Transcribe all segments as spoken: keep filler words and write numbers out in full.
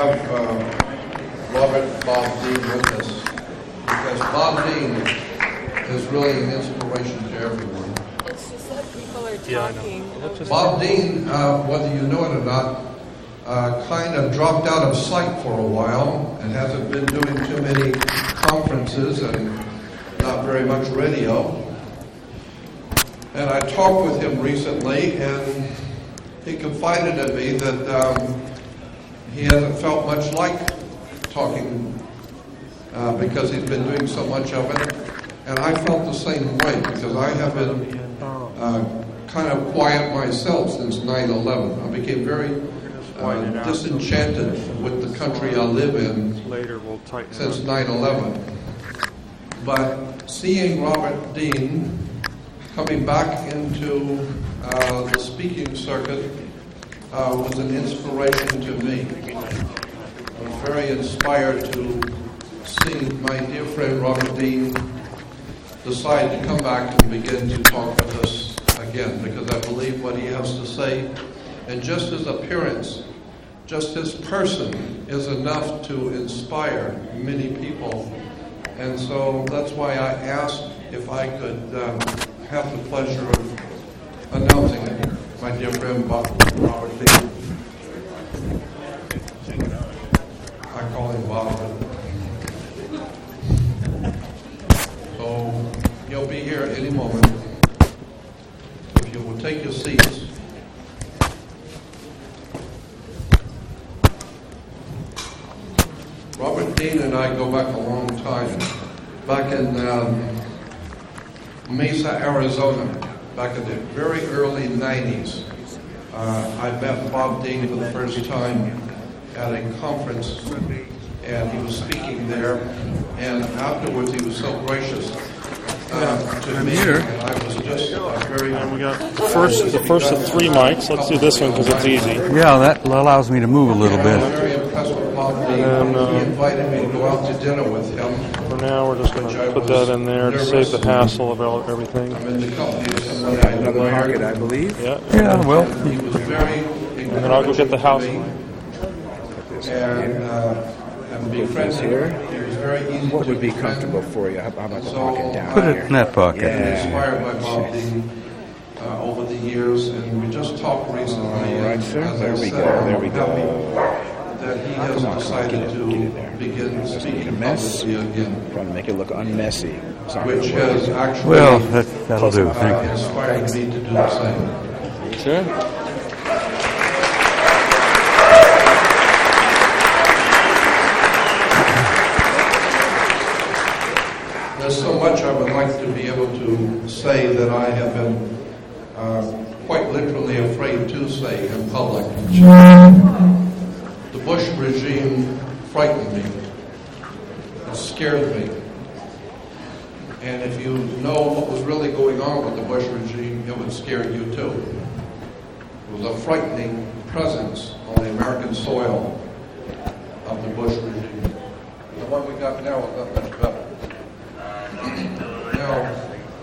have uh, Robert Bob Dean with us, because Bob Dean is really an inspiration to everyone. It's just that people are talking. Yeah, Bob Dean, uh, whether you know it or not, uh, kind of dropped out of sight for a while and hasn't been doing too many conferences and not very much radio. And I talked with him recently, and he confided in me that um, he hasn't felt much like talking uh, because he's been doing so much of it. And I felt the same way, because I have been uh, kind of quiet myself since nine eleven. I became very uh, disenchanted with the country I live in since nine eleven. But seeing Robert Dean coming back into uh, the speaking circuit uh, was an inspiration to me. I was very inspired to see my dear friend Robert Dean decide to come back and begin to talk with us again, because I believe what he has to say, and just his appearance, just his person, is enough to inspire many people. And so that's why I asked if I could um, have the pleasure of announcing it. My dear friend Bob, Robert Dean. I call him Bob. So he'll be here any moment. If you will take your seats. Robert Dean and I go back a long time. Back in um, Mesa, Arizona, back in the very early nineties, uh, I met Bob Dean for the first time at a conference, and he was speaking there, and afterwards he was so gracious uh, to I'm me, here. and I was just uh, very... And we got the first, the first of three mics. Let's do this one because it's easy. Yeah, that allows me to move a little I bit. was very impressed with Bob Dean. And, uh, he invited me to go out to dinner with him. For now, we're just going to put that in there to save the hassle of all- everything. I'm in the company of somebody I Another market, I admired. believe. Yeah. Yeah, well, He was very And then I'll go get the house encouraging line. to me, and, uh, and be friendly. Here. He was very easy What to would be befriend. comfortable for you? How how about the So, pocket down put here? it in that pocket. I'm Yeah. inspired by Bob Dean uh, over the years, and we just talked recently. All right, and sir. as I There we said, go. There we I'm go. happy that he has Come on, come on. decided Get it. to Get it there. begin Just speaking make it a mess. publicly again, Trying to make it look unmessy. It's not which gonna work. has actually well, that, that'll do. uh, Thank you. inspired me to do the same. Sure. There's so much I would like to be able to say that I have been uh, quite literally afraid to say in public. The Bush regime frightened me. It scared me. And if you know what was really going on with the Bush regime, it would scare you too. It was a frightening presence on the American soil of the Bush regime. The one we got now is not much better. Now,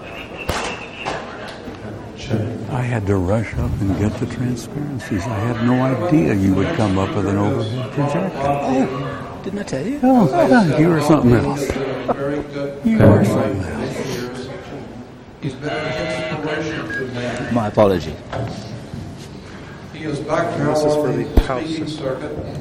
I had to rush up and get the transparencies. I had no idea you would come up with an overhead projector. Oh, didn't I tell you? Oh, you were something else. very good. You are something else. Years. He's been an inspiration to me. My apology. He is back now This is for on the the house speaking system. circuit.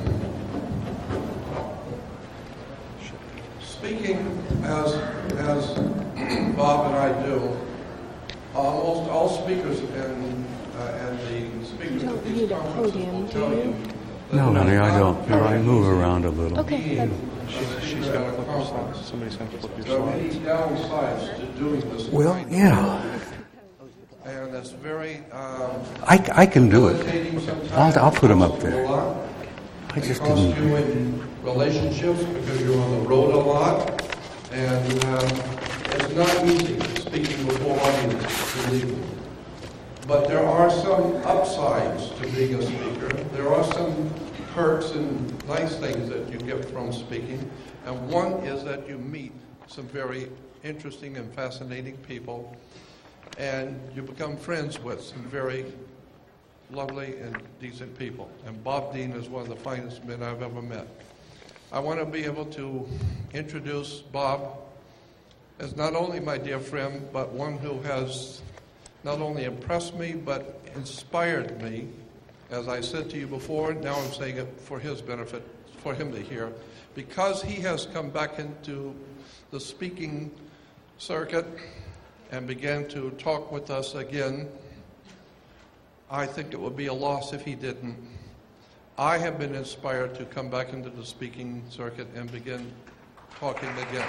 Speaking as as Bob and I do, almost all speakers and uh, and the speakers You at don't these need a conferences podium, will do tell you? you. that No, honey, I not don't. Here, I move around a little. Okay. That's, She's, she's got to flip your slides. Somebody's going to flip your There are many slides. downsides to doing this. Well, tonight. yeah, And it's very um, I, I can do it. irritating sometimes. I'll, I'll put them up A there. lot. I just It costs didn't. you in relationships because you're on the road a lot, and um, it's not easy speaking before audiences, believe me. But there are some upsides to being a speaker. There are some perks and nice things that you get from speaking, and one is that you meet some very interesting and fascinating people, and you become friends with some very lovely and decent people. And Bob Dean is one of the finest men I've ever met. I want to be able to introduce Bob as not only my dear friend, but one who has not only impressed me, but inspired me. As I said to you before, now I'm saying it for his benefit, for him to hear. Because he has come back into the speaking circuit and began to talk with us again, I think it would be a loss if he didn't. I have been inspired to come back into the speaking circuit and begin talking again.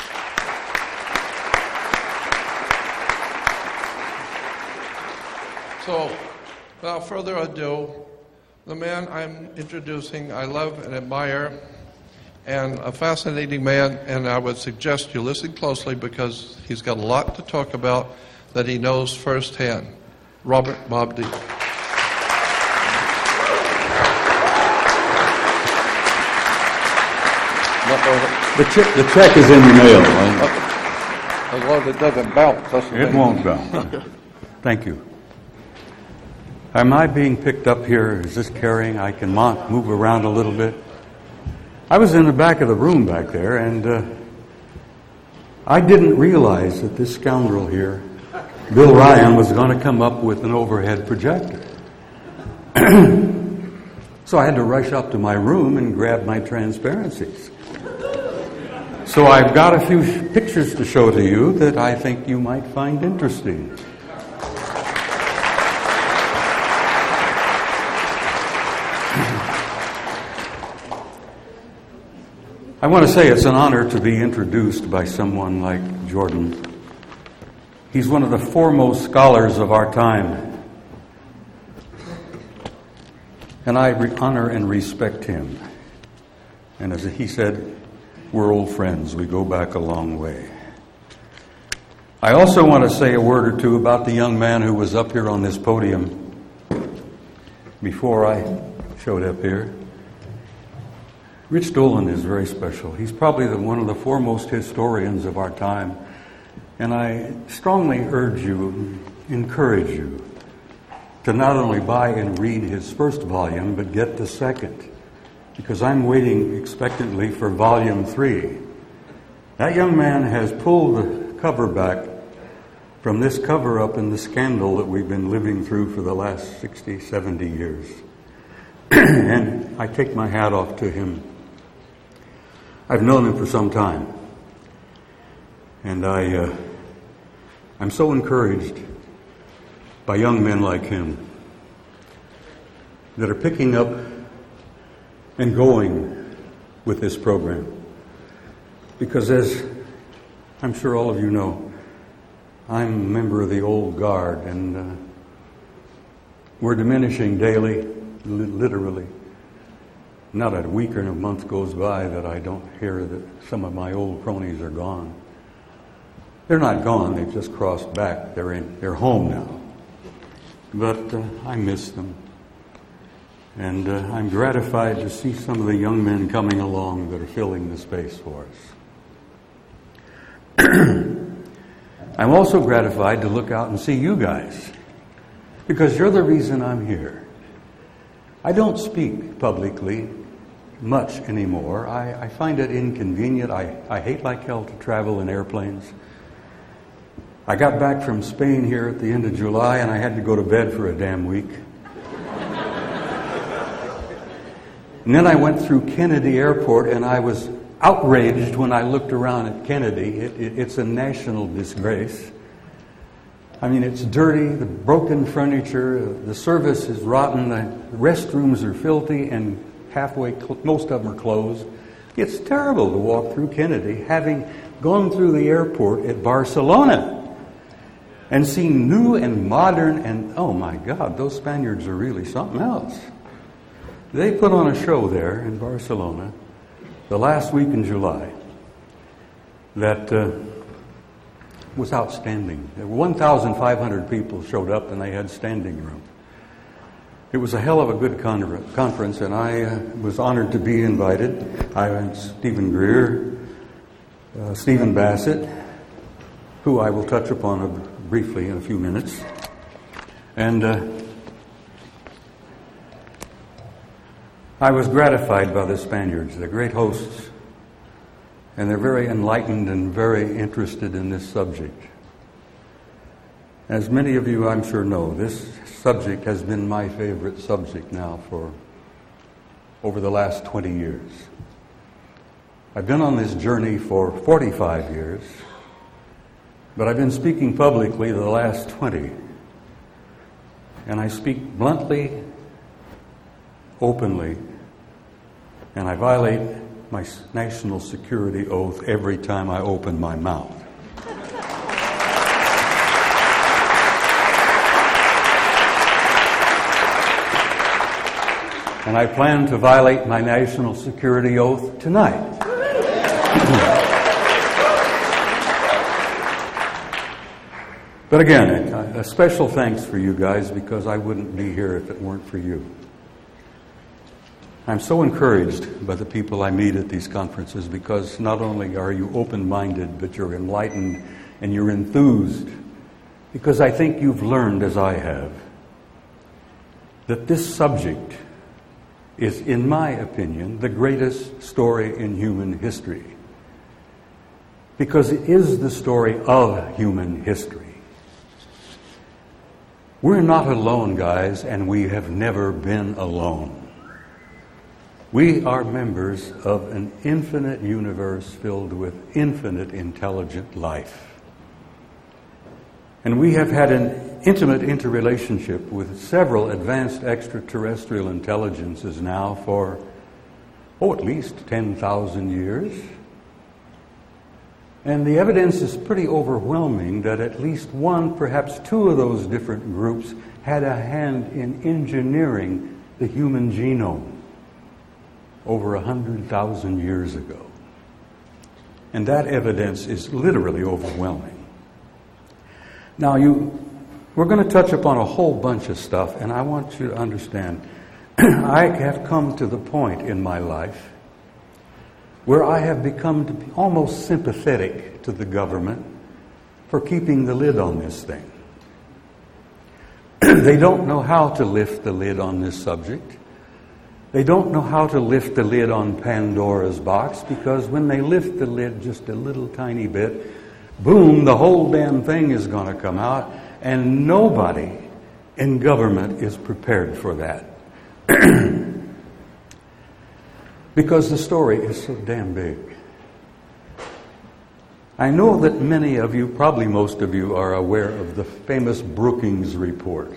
So, without further ado, the man I'm introducing, I love and admire, and a fascinating man, and I would suggest you listen closely because he's got a lot to talk about that he knows firsthand. Robert Bob Dean. The check, the check is in the mail. Right? As long as it doesn't bounce. That's the It thing. won't bounce. Thank you. Am I being picked up here? Is this carrying? I can mo- move around a little bit. I was in the back of the room back there, and uh, I didn't realize that this scoundrel here, Bill Ryan, was going to come up with an overhead projector. So I had to rush up to my room and grab my transparencies. So I've got a few pictures to show to you that I think you might find interesting. I want to say it's an honor to be introduced by someone like Jordan. He's one of the foremost scholars of our time. And I re- honor and respect him. And as he said, we're old friends. We go back a long way. I also want to say a word or two about the young man who was up here on this podium before I showed up here. Rich Dolan is very special. He's probably the, one of the foremost historians of our time. And I strongly urge you, encourage you, to not only buy and read his first volume, but get the second. Because I'm waiting expectantly for volume three. That young man has pulled the cover back from this cover-up in the scandal that we've been living through for the last sixty, seventy years. And I take my hat off to him. I've known him for some time. And I, uh, I'm so encouraged by young men like him that are picking up and going with this program. Because as I'm sure all of you know, I'm a member of the old guard, and uh, we're diminishing daily, li- literally. Not a week or a month goes by that I don't hear that some of my old cronies are gone. They're not gone, they've just crossed back. They're in, they're home now. But uh, I miss them. And uh, I'm gratified to see some of the young men coming along that are filling the space for us. I'm also gratified to look out and see you guys, because you're the reason I'm here. I don't speak publicly much anymore. I, I find it inconvenient. I, I hate like hell to travel in airplanes. I got back from Spain here at the end of July, and I had to go to bed for a damn week. And then I went through Kennedy Airport, and I was outraged when I looked around at Kennedy. It, it, it's a national disgrace. I mean, it's dirty, the broken furniture, the service is rotten, the restrooms are filthy, and halfway, cl- most of them are closed. It's terrible to walk through Kennedy, having gone through the airport at Barcelona and seen new and modern, and oh my God, those Spaniards are really something else. They put on a show there in Barcelona the last week in July that uh, was outstanding. one thousand five hundred people showed up, and they had standing room. It was a hell of a good con- conference, and I uh, was honored to be invited. I and Stephen Greer, uh, Stephen Bassett, who I will touch upon a, briefly in a few minutes. And uh, I was gratified by the Spaniards. They're great hosts, and they're very enlightened and very interested in this subject. As many of you, I'm sure, know, this subject has been my favorite subject now for over the last twenty years. I've been on this journey for forty-five years, but I've been speaking publicly the last twenty. And I speak bluntly, openly, and I violate my national security oath every time I open my mouth. And I plan to violate my national security oath tonight. But again, a special thanks for you guys, because I wouldn't be here if it weren't for you. I'm so encouraged by the people I meet at these conferences, because not only are you open-minded, but you're enlightened and you're enthused, because I think you've learned, as I have, that this subject is, in my opinion, the greatest story in human history. Because it is the story of human history. We're not alone, guys, and we have never been alone. We are members of an infinite universe filled with infinite intelligent life. And we have had an intimate interrelationship with several advanced extraterrestrial intelligences now for, oh, at least ten thousand years. And the evidence is pretty overwhelming that at least one, perhaps two of those different groups had a hand in engineering the human genome over one hundred thousand years ago. And that evidence is literally overwhelming. Now, you, we're going to touch upon a whole bunch of stuff, and I want you to understand, I have come to the point in my life where I have become to be almost sympathetic to the government for keeping the lid on this thing. They don't know how to lift the lid on this subject. They don't know how to lift the lid on Pandora's box, because when they lift the lid just a little tiny bit, boom, the whole damn thing is going to come out, and nobody in government is prepared for that. Because the story is so damn big. I know that many of you, probably most of you, are aware of the famous Brookings report.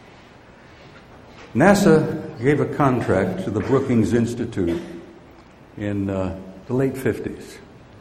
NASA gave a contract to the Brookings Institute in uh, the late fifties.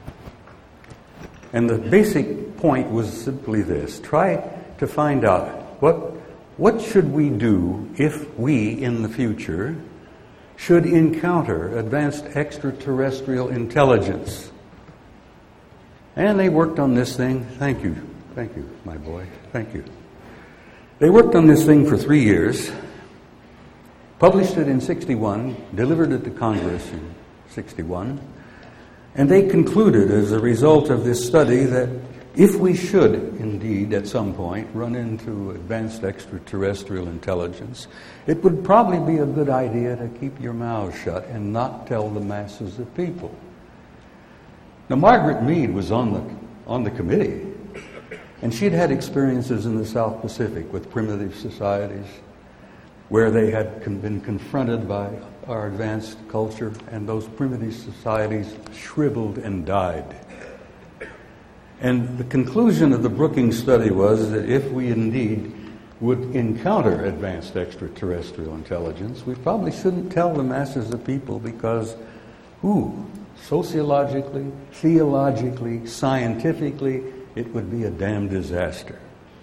And the basic point was simply this: try to find out what, what should we do if we, in the future, should encounter advanced extraterrestrial intelligence. And they worked on this thing. Thank you. Thank you, my boy. Thank you. They worked on this thing for three years, published it in sixty-one, delivered it to Congress in sixty-one, and they concluded as a result of this study that if we should indeed at some point run into advanced extraterrestrial intelligence, it would probably be a good idea to keep your mouth shut and not tell the masses of people. Now, Margaret Mead was on the on the committee, and she'd had experiences in the South Pacific with primitive societies where they had con- been confronted by our advanced culture, and those primitive societies shriveled and died. And the conclusion of the Brookings study was that if we indeed would encounter advanced extraterrestrial intelligence, we probably shouldn't tell the masses of people, because, ooh, sociologically, theologically, scientifically, it would be a damn disaster.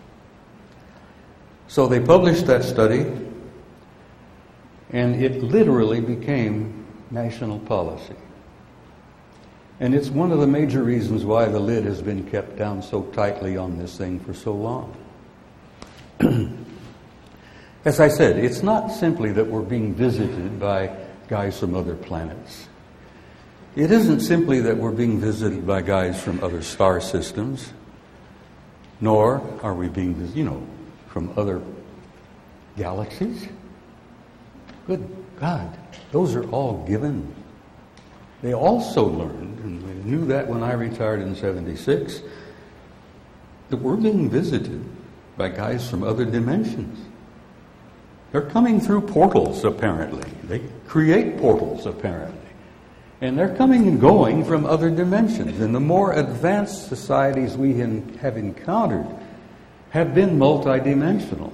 So they published that study, and it literally became national policy. And it's one of the major reasons why the lid has been kept down so tightly on this thing for so long. As I said, it's not simply that we're being visited by guys from other planets. It isn't simply that we're being visited by guys from other star systems, nor are we being, you know, from other galaxies. Good God, those are all given. They also learned, and we knew that when I retired in seventy-six, that we're being visited by guys from other dimensions. They're coming through portals, apparently. They create portals, apparently. And they're coming and going from other dimensions. And the more advanced societies we have encountered have been multidimensional.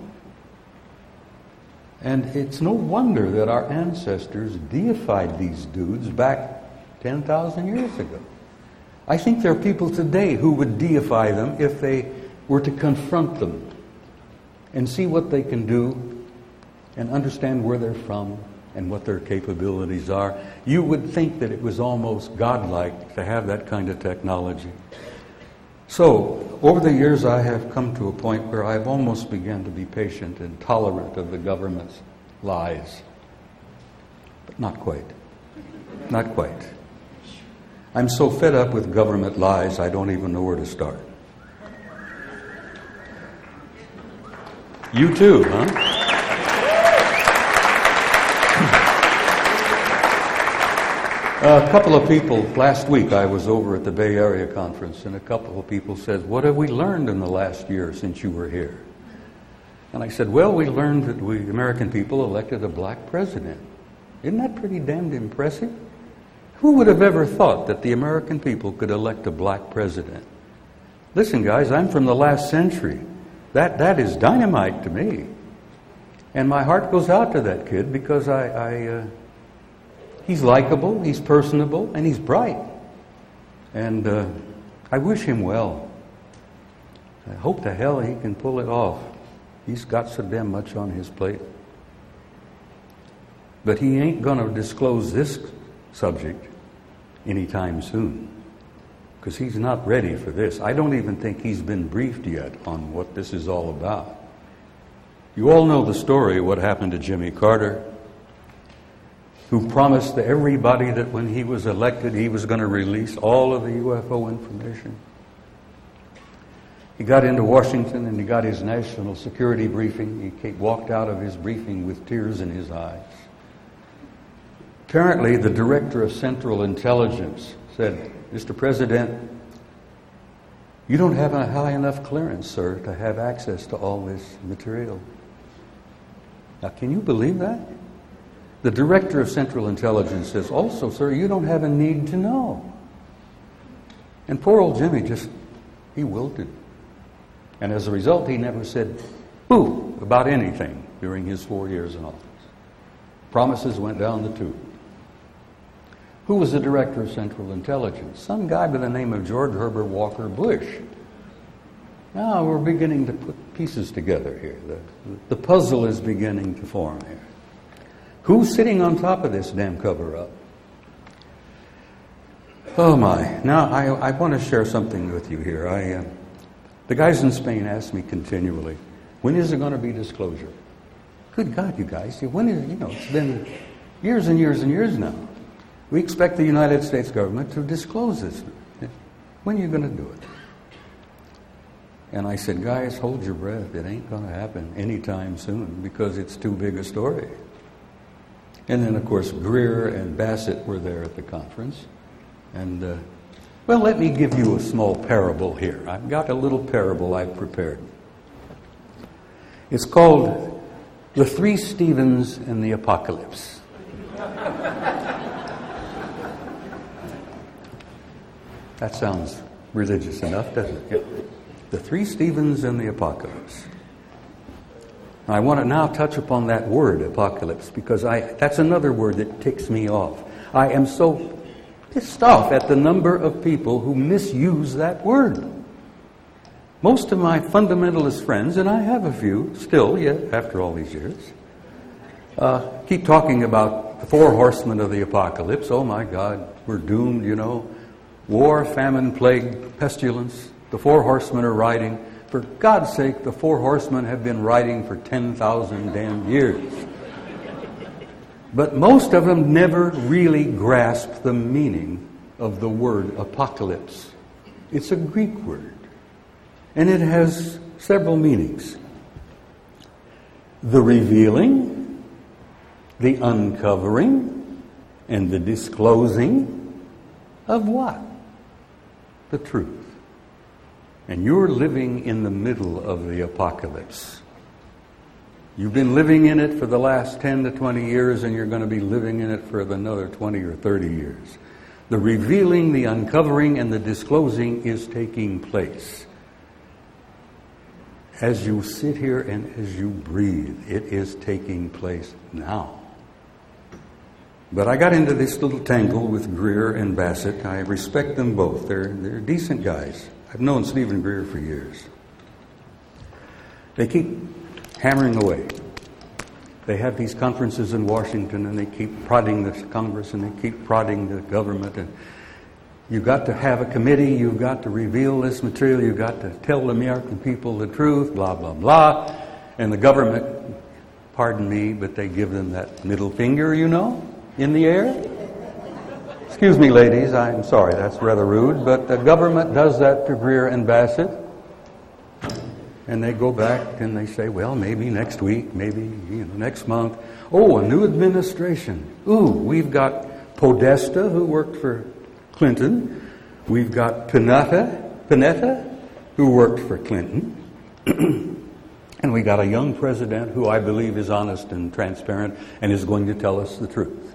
And it's no wonder that our ancestors deified these dudes back ten thousand years ago. I think there are people today who would deify them if they were to confront them and see what they can do and understand where they're from and what their capabilities are. You would think that it was almost godlike to have that kind of technology. So, over the years I have come to a point where I've almost begun to be patient and tolerant of the government's lies. But not quite. Not quite. I'm so fed up with government lies, I don't even know where to start. You too, huh? A couple of people, last week I was over at the Bay Area conference, and a couple of people said, what have we learned in the last year since you were here? And I said, well, we learned that we, American people, elected a black president. Isn't that pretty damned impressive? Who would have ever thought that the American people could elect a black president? Listen, guys, I'm from the last century. That that is dynamite to me. And my heart goes out to that kid because I... I uh, He's likable, he's personable, and he's bright. And uh, I wish him well. I hope to hell he can pull it off. He's got so damn much on his plate. But he ain't going to disclose this subject anytime soon, because he's not ready for this. I don't even think he's been briefed yet on what this is all about. You all know the story of what happened to Jimmy Carter, who promised to everybody that when he was elected, he was going to release all of the U F O information. He got into Washington and he got his national security briefing. He came, walked out of his briefing with tears in his eyes. Apparently, the director of Central Intelligence said, Mister President, you don't have a high enough clearance, sir, to have access to all this material. Now, can you believe that? The director of Central Intelligence says, also, sir, you don't have a need to know. And poor old Jimmy just, he wilted. And as a result, he never said boo about anything during his four years in office. Promises went down the tube. Who was the director of Central Intelligence? Some guy by the name of George Herbert Walker Bush. Now we're beginning to put pieces together here. The, the puzzle is beginning to form here. Who's sitting on top of this damn cover-up? Oh my. Now, I, I want to share something with you here. I, uh, the guys in Spain ask me continually, when is there going to be disclosure? Good God, you guys. When is, you know, it's been years and years and years now. We expect the United States government to disclose this. When are you going to do it? And I said, guys, hold your breath. It ain't going to happen anytime soon because it's too big a story. And then, of course, Greer and Bassett were there at the conference. And, uh, well, let me give you a small parable here. I've got a little parable I've prepared. It's called The Three Stephens and the Apocalypse. That sounds religious enough, doesn't it? Yeah. The Three Stephens and the Apocalypse. I want to now touch upon that word, apocalypse, because I that's another word that ticks me off. I am so pissed off at the number of people who misuse that word. Most of my fundamentalist friends, and I have a few still, yet after all these years, uh, keep talking about the four horsemen of the apocalypse. Oh my God, we're doomed, you know. War, famine, plague, pestilence. The four horsemen are riding. For God's sake, the four horsemen have been riding for ten thousand damn years. But most of them never really grasp the meaning of the word apocalypse. It's a Greek word, and it has several meanings. The revealing, the uncovering and the disclosing of what? The truth. And you're living in the middle of the apocalypse. You've been living in it for the last ten to twenty years, and you're going to be living in it for another twenty or thirty years. The revealing, the uncovering, and the disclosing is taking place. As you sit here and as you breathe, it is taking place now. But I got into this little tangle with Greer and Bassett. I respect them both. They're, they're decent guys. I've known Stephen Greer for years. They keep hammering away. They have these conferences in Washington, and they keep prodding the Congress, and they keep prodding the government. And you've got to have a committee. You've got to reveal this material. You've got to tell the American people the truth, blah, blah, blah. And the government, pardon me, but they give them that middle finger, you know, in the air. Excuse me, ladies, I'm sorry, that's rather rude, but the government does that to Greer and Bassett. And they go back and they say, well, maybe next week, maybe you know, next month. Oh, a new administration. Ooh, we've got Podesta, who worked for Clinton. We've got Panetta, Panetta, who worked for Clinton. And we got a young president who I believe is honest and transparent and is going to tell us the truth.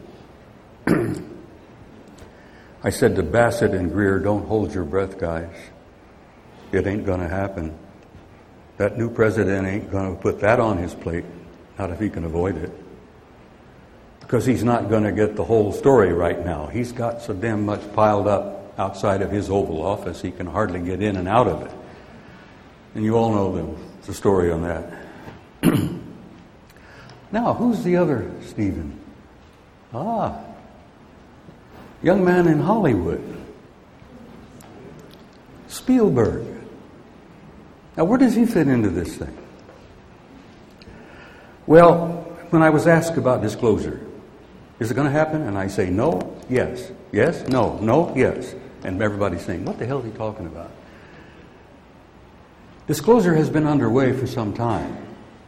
I said to Bassett and Greer, don't hold your breath, guys. It ain't going to happen. That new president ain't going to put that on his plate, not if he can avoid it. Because he's not going to get the whole story right now. He's got so damn much piled up outside of his Oval Office, he can hardly get in and out of it. And you all know the, the story on that. Now, who's the other Stephen? Ah, young man in Hollywood. Spielberg. Now, where does he fit into this thing? Well, when I was asked about disclosure, is it going to happen? And I say no, yes, yes, no, no, yes. And everybody's saying, what the hell is he talking about? Disclosure has been underway for some time.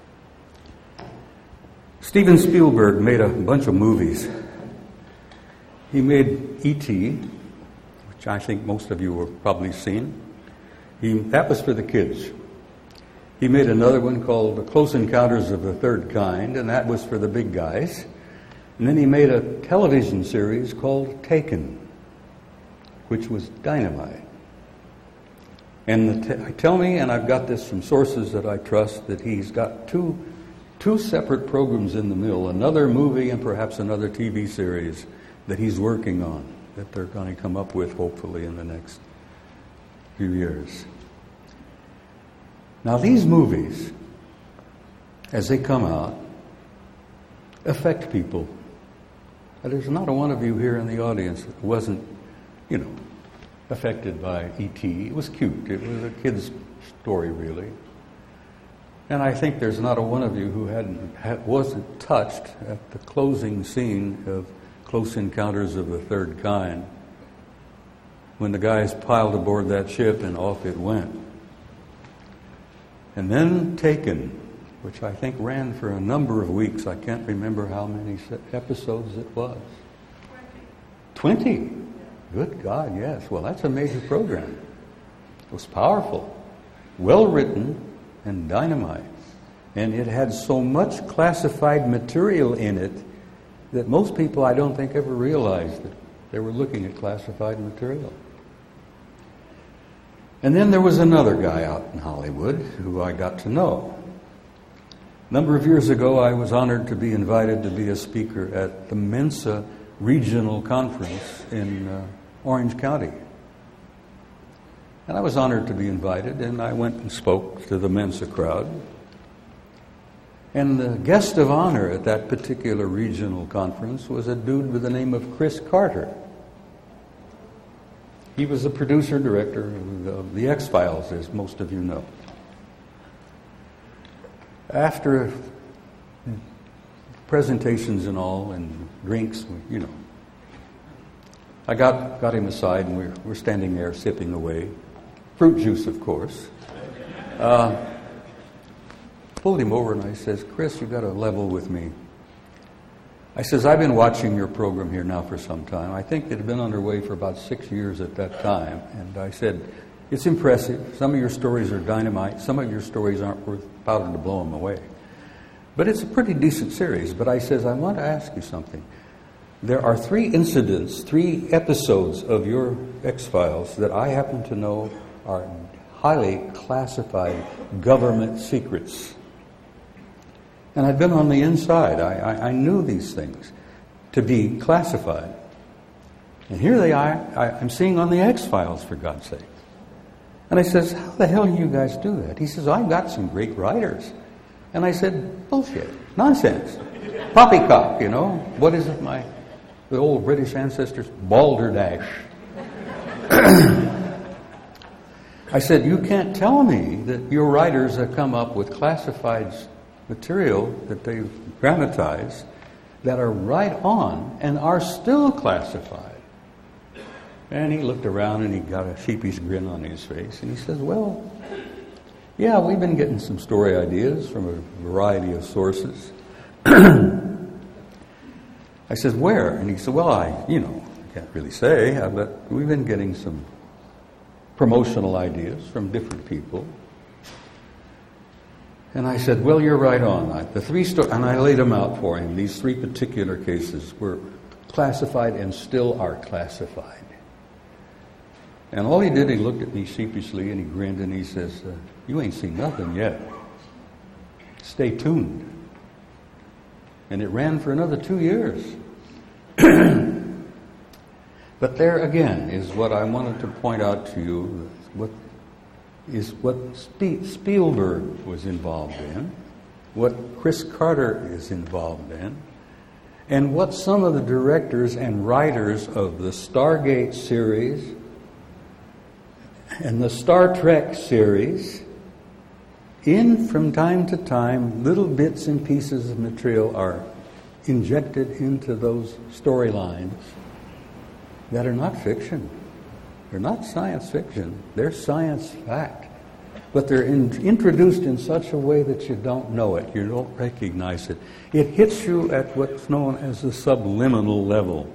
Steven Spielberg made a bunch of movies. He made E T, which I think most of you have probably seen. He, that was for the kids. He made another one called The Close Encounters of the Third Kind, and that was for the big guys. And then he made a television series called Taken, which was dynamite. And the t- tell me, and I've got this from sources that I trust, that he's got two, two separate programs in the mill, another movie and perhaps another T V series that he's working on, that they're going to come up with hopefully in the next few years. Now, these movies, as they come out, affect people. Now, there's not a one of you here in the audience that wasn't, you know, affected by E T. It was cute. It was a kid's story, really. And I think there's not a one of you who hadn't had, wasn't touched at the closing scene of Close Encounters of the Third Kind, when the guys piled aboard that ship and off it went. And then Taken, which I think ran for a number of weeks. I can't remember how many episodes it was. Twenty. Good God, yes. Well, that's a major program. It was powerful, well written, and dynamite. And it had so much classified material in it that most people, I don't think, ever realized that they were looking at classified material. And then there was another guy out in Hollywood who I got to know. A number of years ago, I was honored to be invited to be a speaker at the Mensa Regional Conference in uh, Orange County. And I was honored to be invited, and I went and spoke to the Mensa crowd. And the guest of honor at that particular regional conference was a dude with the name of Chris Carter. He was the producer-director of the, of the X-Files, as most of you know. After presentations and all, and drinks, you know, I got got him aside, and we're, we're standing there sipping away. Fruit juice, of course. Uh, pulled him over, and I says, Chris, you've got to level with me. I says, I've been watching your program here now for some time. I think it had been underway for about six years at that time. And I said, it's impressive. Some of your stories are dynamite. Some of your stories aren't worth powder to blow them away. But it's a pretty decent series. But I says, I want to ask you something. There are three incidents, three episodes of your X-Files that I happen to know are highly classified government secrets. And I've been on the inside. I, I, I knew these things to be classified. And here they are, I, I'm seeing on the X-Files, for God's sake. And I says, how the hell do you guys do that? He says, I've got some great writers. And I said, bullshit, nonsense, poppycock, you know. What is it, my the old British ancestors? Balderdash. I said, you can't tell me that your writers have come up with classified material that they've grammatized that are right on and are still classified. And he looked around and he got a sheepish grin on his face and he says, well, yeah, we've been getting some story ideas from a variety of sources. I said, where? And he said, well, I, you know, I can't really say, but we've been getting some promotional ideas from different people. And I said, well, you're right on. I, the three sto- and I laid them out for him. These three particular cases were classified and still are classified. And all he did, he looked at me sheepishly and he grinned and he says, uh, you ain't seen nothing yet. Stay tuned. And it ran for another two years. But there again is what I wanted to point out to you, what is what Spe- Spielberg was involved in, what Chris Carter is involved in, and what some of the directors and writers of the Stargate series and the Star Trek series, in from time to time, little bits and pieces of material are injected into those storylines that are not fiction. They're not science fiction. They're science fact. But they're in, introduced in such a way that you don't know it. You don't recognize it. It hits you at what's known as the subliminal level.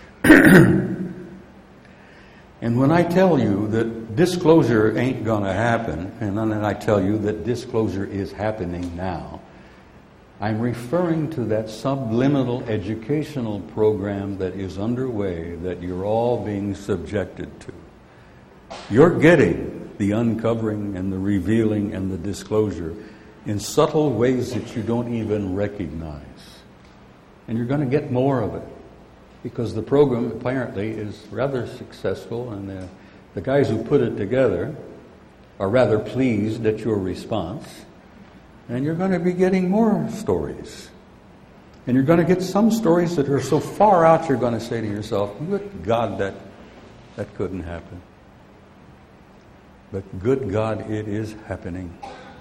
And when I tell you that disclosure ain't going to happen, and then I tell you that disclosure is happening now, I'm referring to that subliminal educational program that is underway that you're all being subjected to. You're getting the uncovering and the revealing and the disclosure in subtle ways that you don't even recognize. And you're going to get more of it because the program apparently is rather successful, and the, the guys who put it together are rather pleased at your response. And you're going to be getting more stories. And you're going to get some stories that are so far out you're going to say to yourself, good God, that, that couldn't happen. But good God, it is happening.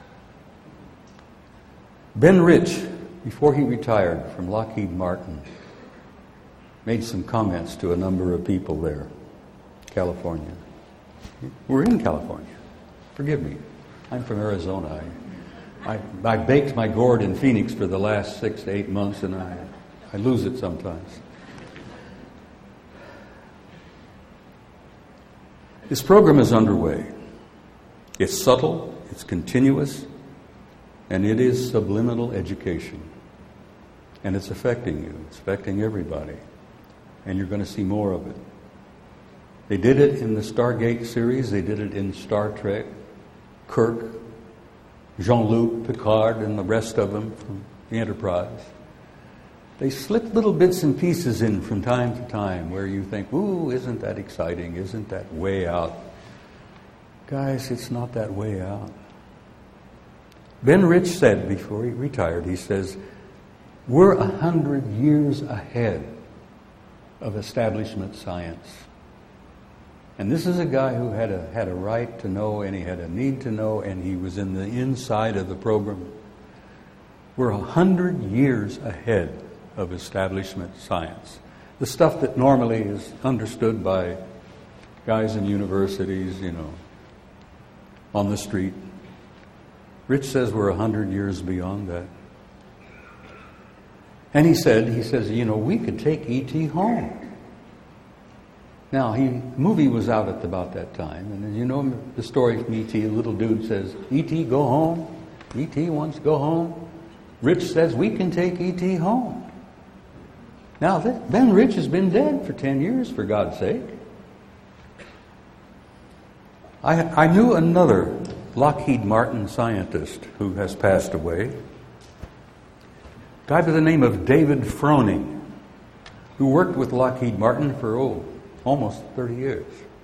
Ben Rich, before he retired from Lockheed Martin, made some comments to a number of people there, California. We're in California. Forgive me. I'm from Arizona. I, I, I baked my gourd in Phoenix for the last six to eight months, and I, I lose it sometimes. This program is underway. It's subtle, it's continuous, and it is subliminal education. And it's affecting you. It's affecting everybody. And you're going to see more of it. They did it in the Stargate series. They did it in Star Trek. Kirk, Jean-Luc Picard, and the rest of them from the Enterprise. They slip little bits and pieces in from time to time where you think, ooh, isn't that exciting? Isn't that way out? Guys, it's not that way out. Ben Rich said before he retired, he says, we're a hundred years ahead of establishment science. And this is a guy who had a had a right to know, and he had a need to know, and he was in the inside of the program. We're a hundred years ahead of establishment science. The stuff that normally is understood by guys in universities, you know, on the street. Rich says we're a hundred years beyond that. And he said, he says, you know, we could take E T home. Now, he movie was out at about that time, and you know the story from E T. A little dude says, E T, go home. E T wants to go home. Rich says, we can take E T home. Now, Ben Rich has been dead for ten years, for God's sake. I, I knew another Lockheed Martin scientist who has passed away. A guy by the name of David Froning, who worked with Lockheed Martin for, oh, almost thirty years.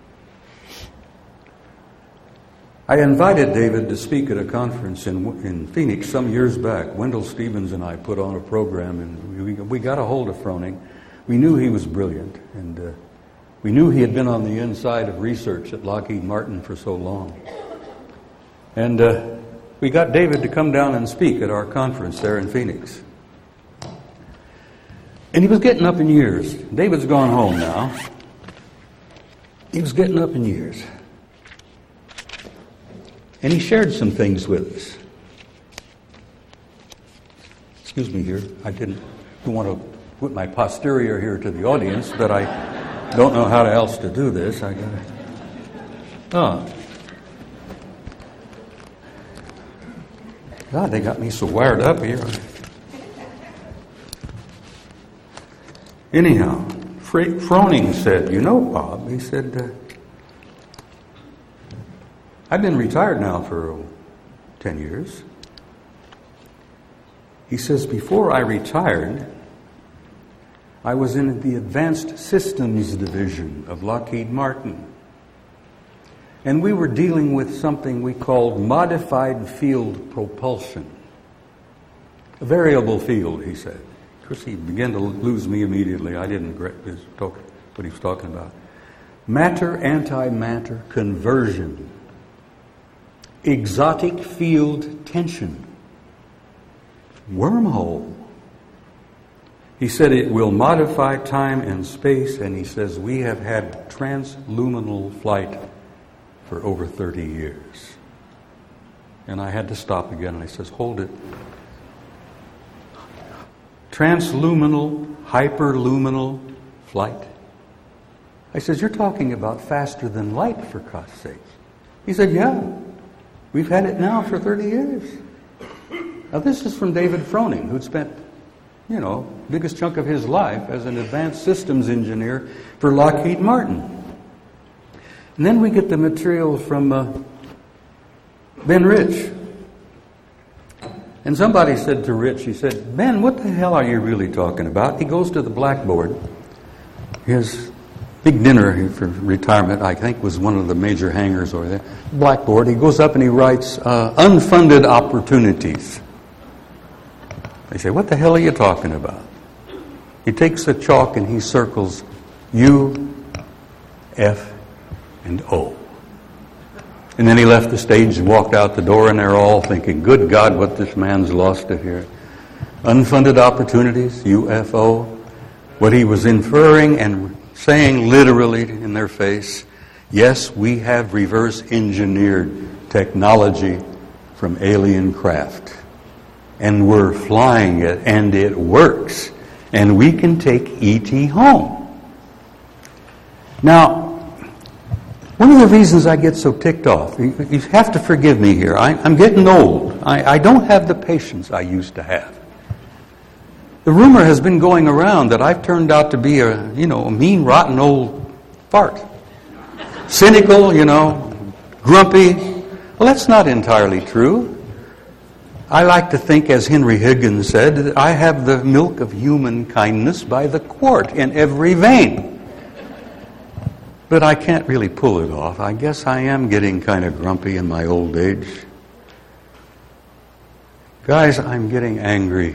I invited David to speak at a conference in in Phoenix some years back. Wendell Stevens and I put on a program, and we, we got a hold of Froning. We knew he was brilliant, and uh, we knew he had been on the inside of research at Lockheed Martin for so long. And uh, we got David to come down and speak at our conference there in Phoenix. And he was getting up in years. David's gone home now. He was getting up in years. And he shared some things with us. Excuse me here. I didn't want to put my posterior here to the audience, but I don't know how else to do this. I gotta. Oh. God, they got me so wired up here. Anyhow, Froning said, you know, Bob, he said, uh, I've been retired now for oh, ten years. He says, before I retired, I was in the Advanced Systems Division of Lockheed Martin. And we were dealing with something we called modified field propulsion. A variable field, he said. Of course, he began to lose me immediately. I didn't get what he was talking about. Matter-antimatter conversion. Exotic field tension. Wormhole. He said it will modify time and space, and he says we have had transluminal flight for over thirty years. And I had to stop again, and I says, hold it. Transluminal, hyperluminal flight. I says, you're talking about faster than light, for God's sake. He said, yeah, we've had it now for thirty years. Now this is from David Froning, who'd spent, you know, biggest chunk of his life as an advanced systems engineer for Lockheed Martin. And then we get the material from uh, Ben Rich. And somebody said to Rich, he said, Ben, what the hell are you really talking about? He goes to the blackboard. His big dinner for retirement, I think, was one of the major hangars over there. Blackboard. He goes up and he writes, uh, unfunded opportunities. They say, what the hell are you talking about? He takes a chalk and he circles U, F, and O. And then he left the stage and walked out the door, and they're all thinking, good God, what this man's lost it here. Unfunded opportunities, U F O. What he was inferring and saying literally in their face, yes, we have reverse engineered technology from alien craft. And we're flying it, and it works. And we can take E T home. Now, one of the reasons I get so ticked off, you, you have to forgive me here. I, I'm getting old. I, I don't have the patience I used to have. The rumor has been going around that I've turned out to be a, you know, a mean, rotten old fart. Cynical, you know, grumpy. Well, that's not entirely true. I like to think, as Henry Higgins said, that I have the milk of human kindness by the quart in every vein. But I can't really pull it off. I guess I am getting kind of grumpy in my old age. Guys, I'm getting angry.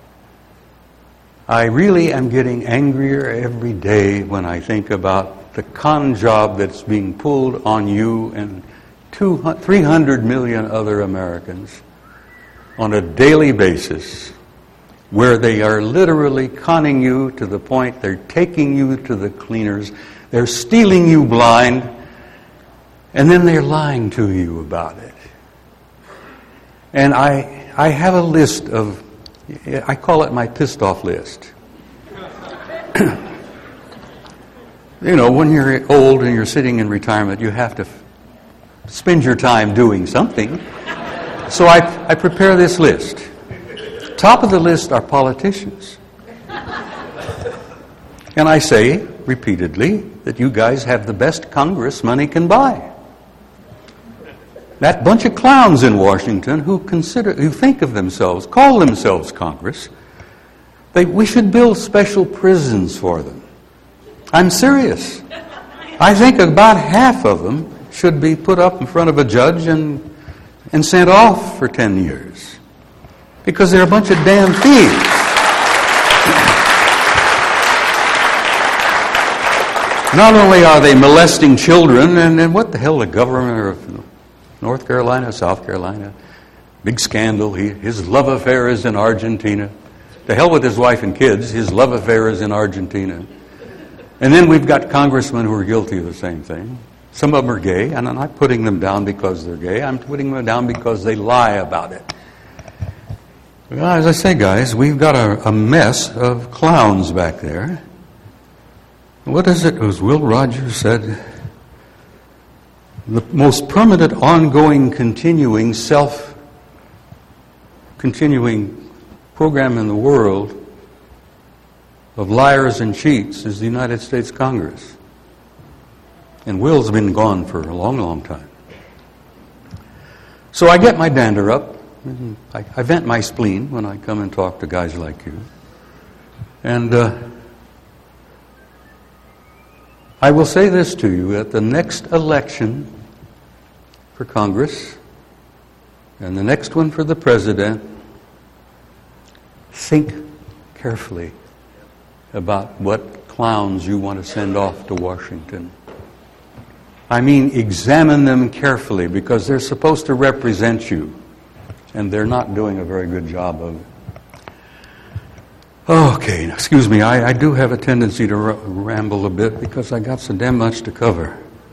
I really am getting angrier every day when I think about the con job that's being pulled on you and two, three hundred million other Americans on a daily basis, where they are literally conning you to the point they're taking you to the cleaners, they're stealing you blind, and then they're lying to you about it. And I I have a list of I call it my pissed off list. You know, when you're old and you're sitting in retirement, you have to f- spend your time doing something. So I, I prepare this list. Top of the list are politicians. And I say repeatedly that you guys have the best Congress money can buy. That bunch of clowns in Washington who consider, who think of themselves, call themselves Congress, they, we should build special prisons for them. I'm serious. I think about half of them should be put up in front of a judge and and sent off for ten years because they're a bunch of damn thieves. Not only are they molesting children, and, and what the hell, the governor of North Carolina, South Carolina, big scandal. He, his love affair is in Argentina. The hell with his wife and kids. His love affair is in Argentina. And then we've got congressmen who are guilty of the same thing. Some of them are gay, and I'm not putting them down because they're gay. I'm putting them down because they lie about it. Well, as I say, guys, we've got a, a mess of clowns back there. What is it? As Will Rogers said, the most permanent, ongoing, continuing, self-continuing program in the world of liars and cheats is the United States Congress. And Will's been gone for a long, long time. So I get my dander up. I, I vent my spleen when I come and talk to guys like you. And uh, I will say this to you. At the next election for Congress and the next one for the president, think carefully about what clowns you want to send off to Washington. I mean, examine them carefully because they're supposed to represent you, and they're not doing a very good job of it. Okay, excuse me, I, I do have a tendency to r- ramble a bit because I got so damn much to cover.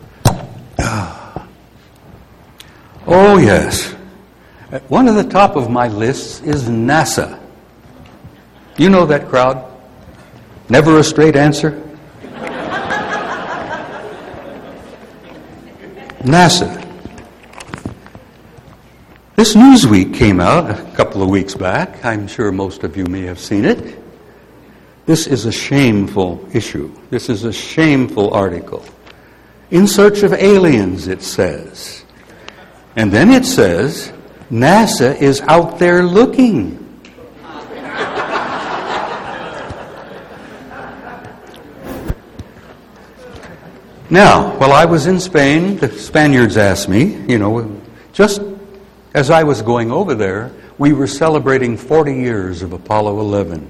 Oh, yes. One of the top of my lists is NASA. You know that crowd? Never a straight answer? NASA. This Newsweek came out a couple of weeks back. I'm sure most of you may have seen it. This is a shameful issue. This is a shameful article. In search of aliens, it says. And then it says, NASA is out there looking. Now, while I was in Spain, the Spaniards asked me, you know, just as I was going over there, we were celebrating forty years of Apollo eleven.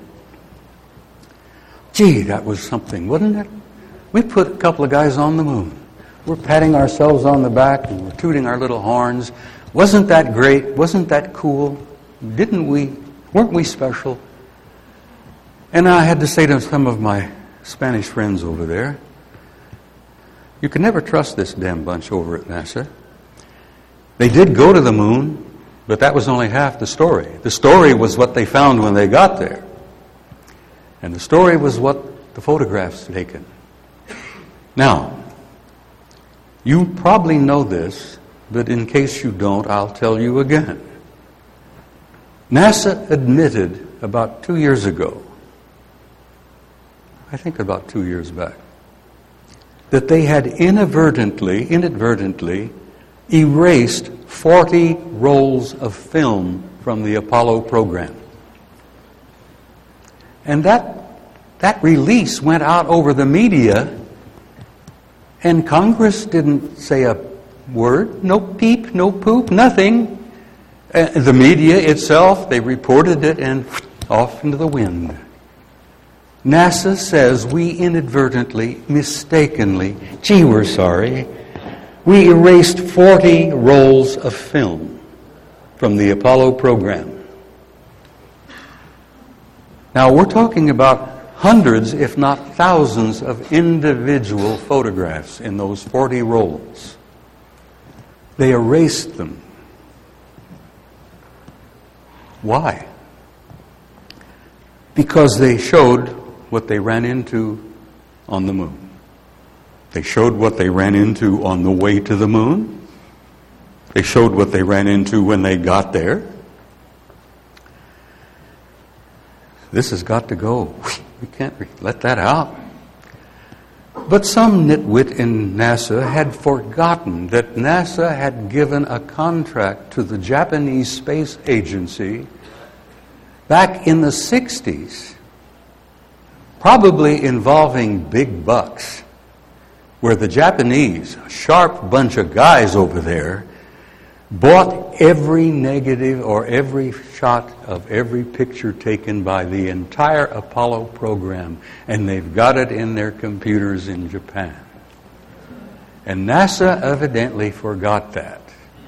Gee, that was something, wasn't it? We put a couple of guys on the moon. We're patting ourselves on the back and we're tooting our little horns. Wasn't that great? Wasn't that cool? Didn't we? Weren't we special? And I had to say to some of my Spanish friends over there, you can never trust this damn bunch over at NASA. They did go to the moon, but that was only half the story. The story was what they found when they got there. And the story was what the photographs taken. Now, you probably know this, but in case you don't, I'll tell you again. NASA admitted about two years ago, I think about two years back, that they had inadvertently, inadvertently erased forty rolls of film from the Apollo program. And that that release went out over the media, and Congress didn't say a word, no peep, no poop, nothing. Uh, the media itself, they reported it and off into the wind. NASA says we inadvertently, mistakenly, gee, we're sorry, we erased forty rolls of film from the Apollo program. Now, we're talking about hundreds, if not thousands, of individual photographs in those forty rolls. They erased them. Why? Because they showed what they ran into on the moon. They showed what they ran into on the way to the moon. They showed what they ran into when they got there. This has got to go. We can't let that out. But some nitwit in NASA had forgotten that NASA had given a contract to the Japanese Space Agency back in the sixties, probably involving big bucks, where the Japanese, a sharp bunch of guys over there, bought every negative or every shot of every picture taken by the entire Apollo program, and they've got it in their computers in Japan. And NASA evidently forgot that.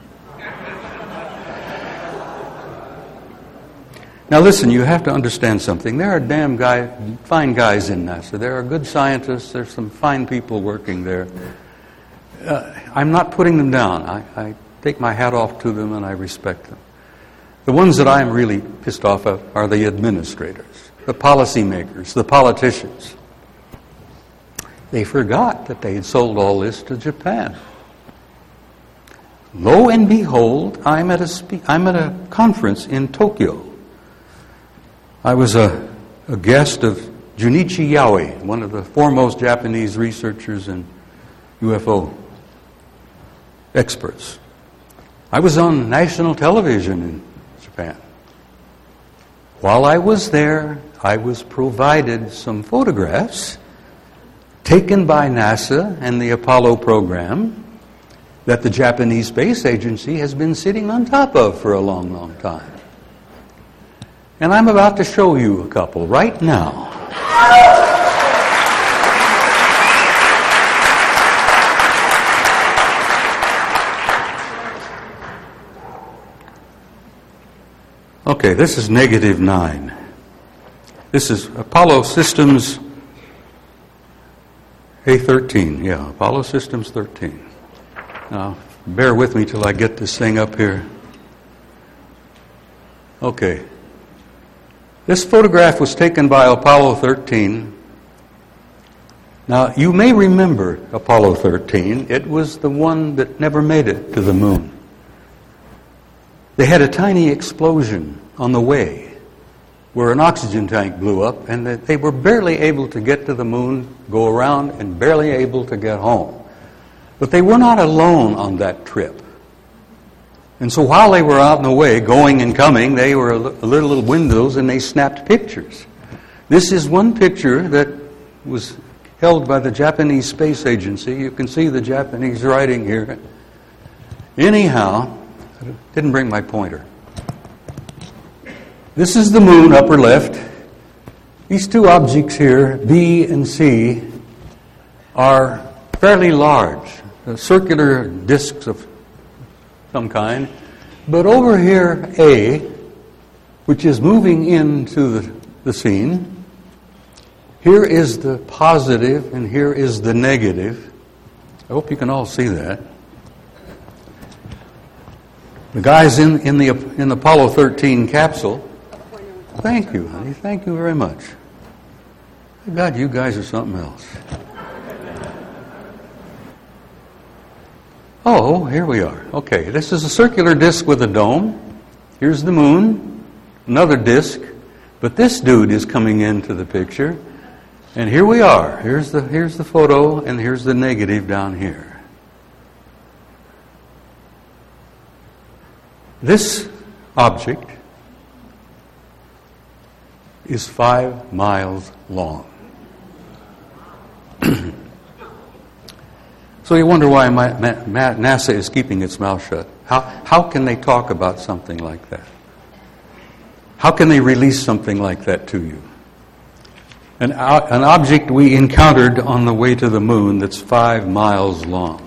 Now listen, you have to understand something. There are damn guy, fine guys in NASA. There are good scientists. There's some fine people working there. Uh, I'm not putting them down. I, I take my hat off to them and I respect them. The ones that I'm really pissed off of are the administrators, the policymakers, the politicians. They forgot that they had sold all this to Japan. Lo and behold, I'm at a spe- I'm at a conference in Tokyo. I was a, a guest of Junichi Yaoi, one of the foremost Japanese researchers and U F O experts. I was on national television in Japan. While I was there, I was provided some photographs taken by NASA and the Apollo program that the Japanese Space Agency has been sitting on top of for a long, long time. And I'm about to show you a couple right now. Okay, this is negative nine. This is Apollo Systems A thirteen. Yeah, Apollo Systems thirteen. Now, bear with me till I get this thing up here. Okay. This photograph was taken by Apollo thirteen. Now, you may remember Apollo thirteen. It was the one that never made it to the moon. They had a tiny explosion on the way where an oxygen tank blew up, and they were barely able to get to the moon, go around, and barely able to get home. But they were not alone on that trip. And so while they were out in the way, going and coming, they were a little, little windows and they snapped pictures. This is one picture that was held by the Japanese Space Agency. You can see the Japanese writing here. Anyhow, I didn't bring my pointer. This is the moon, upper left. These two objects here, B and C, are fairly large, circular discs of some kind. But over here, A, which is moving into the, the scene, here is the positive and here is the negative. I hope you can all see that. The guys in, in the in the Apollo thirteen capsule. Thank you, honey. Thank you very much. God, you guys are something else. Oh, here we are. Okay, this is a circular disk with a dome. Here's the moon, another disk, but this dude is coming into the picture. And here we are. Here's the here's the photo, and here's the negative down here. This object is five miles long. So you wonder why my, my, NASA is keeping its mouth shut. How, how can they talk about something like that? How can they release something like that to you? An, an object we encountered on the way to the moon that's five miles long.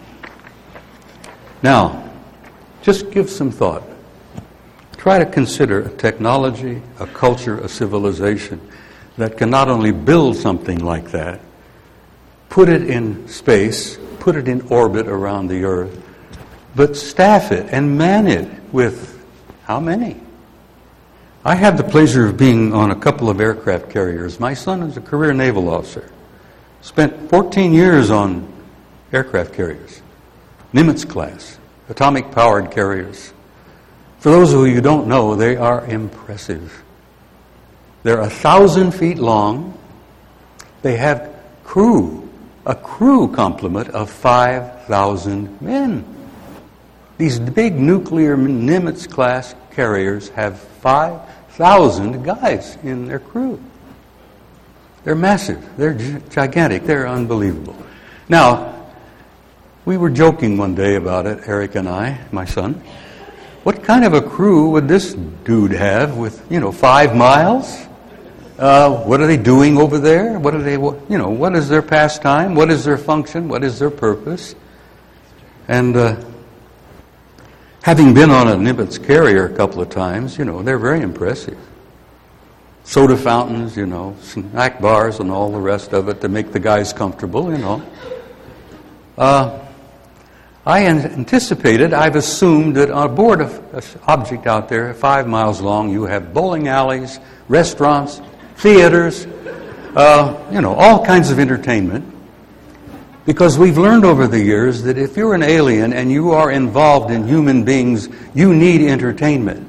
Now, just give some thought. Try to consider a technology, a culture, a civilization that can not only build something like that, put it in space, put it in orbit around the Earth, but staff it and man it with how many? I had the pleasure of being on a couple of aircraft carriers. My son is a career naval officer. Spent fourteen years on aircraft carriers, Nimitz class, atomic-powered carriers. For those of you who don't know, they are impressive. They're a thousand feet long. They have crew, a crew complement of five thousand men. These big nuclear Nimitz-class carriers have five thousand guys in their crew. They're massive. They're gi- gigantic. They're unbelievable. Now, we were joking one day about it, Eric and I, my son. What kind of a crew would this dude have with, you know, five miles? Uh, what are they doing over there? What are they, you know, what is their pastime? What is their function? What is their purpose? And uh, having been on a Nimitz carrier a couple of times, you know, they're very impressive. Soda fountains, you know, snack bars and all the rest of it to make the guys comfortable, you know. Uh, I anticipated, I've assumed that on board an object out there five miles long, you have bowling alleys, restaurants, theaters, uh, you know, all kinds of entertainment. Because we've learned over the years that if you're an alien and you are involved in human beings, you need entertainment.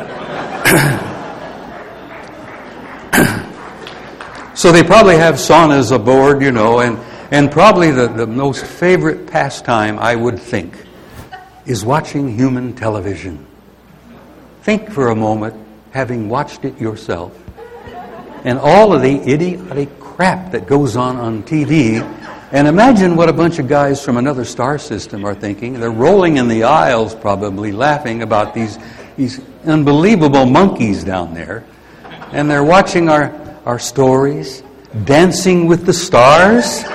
So they probably have saunas aboard, you know, and, and probably the, the most favorite pastime, I would think, is watching human television. Think for a moment, having watched it yourself, and all of the idiotic crap that goes on on T V, and imagine what a bunch of guys from another star system are thinking. They're rolling in the aisles probably, laughing about these, these unbelievable monkeys down there, and they're watching our, our stories, Dancing with the Stars.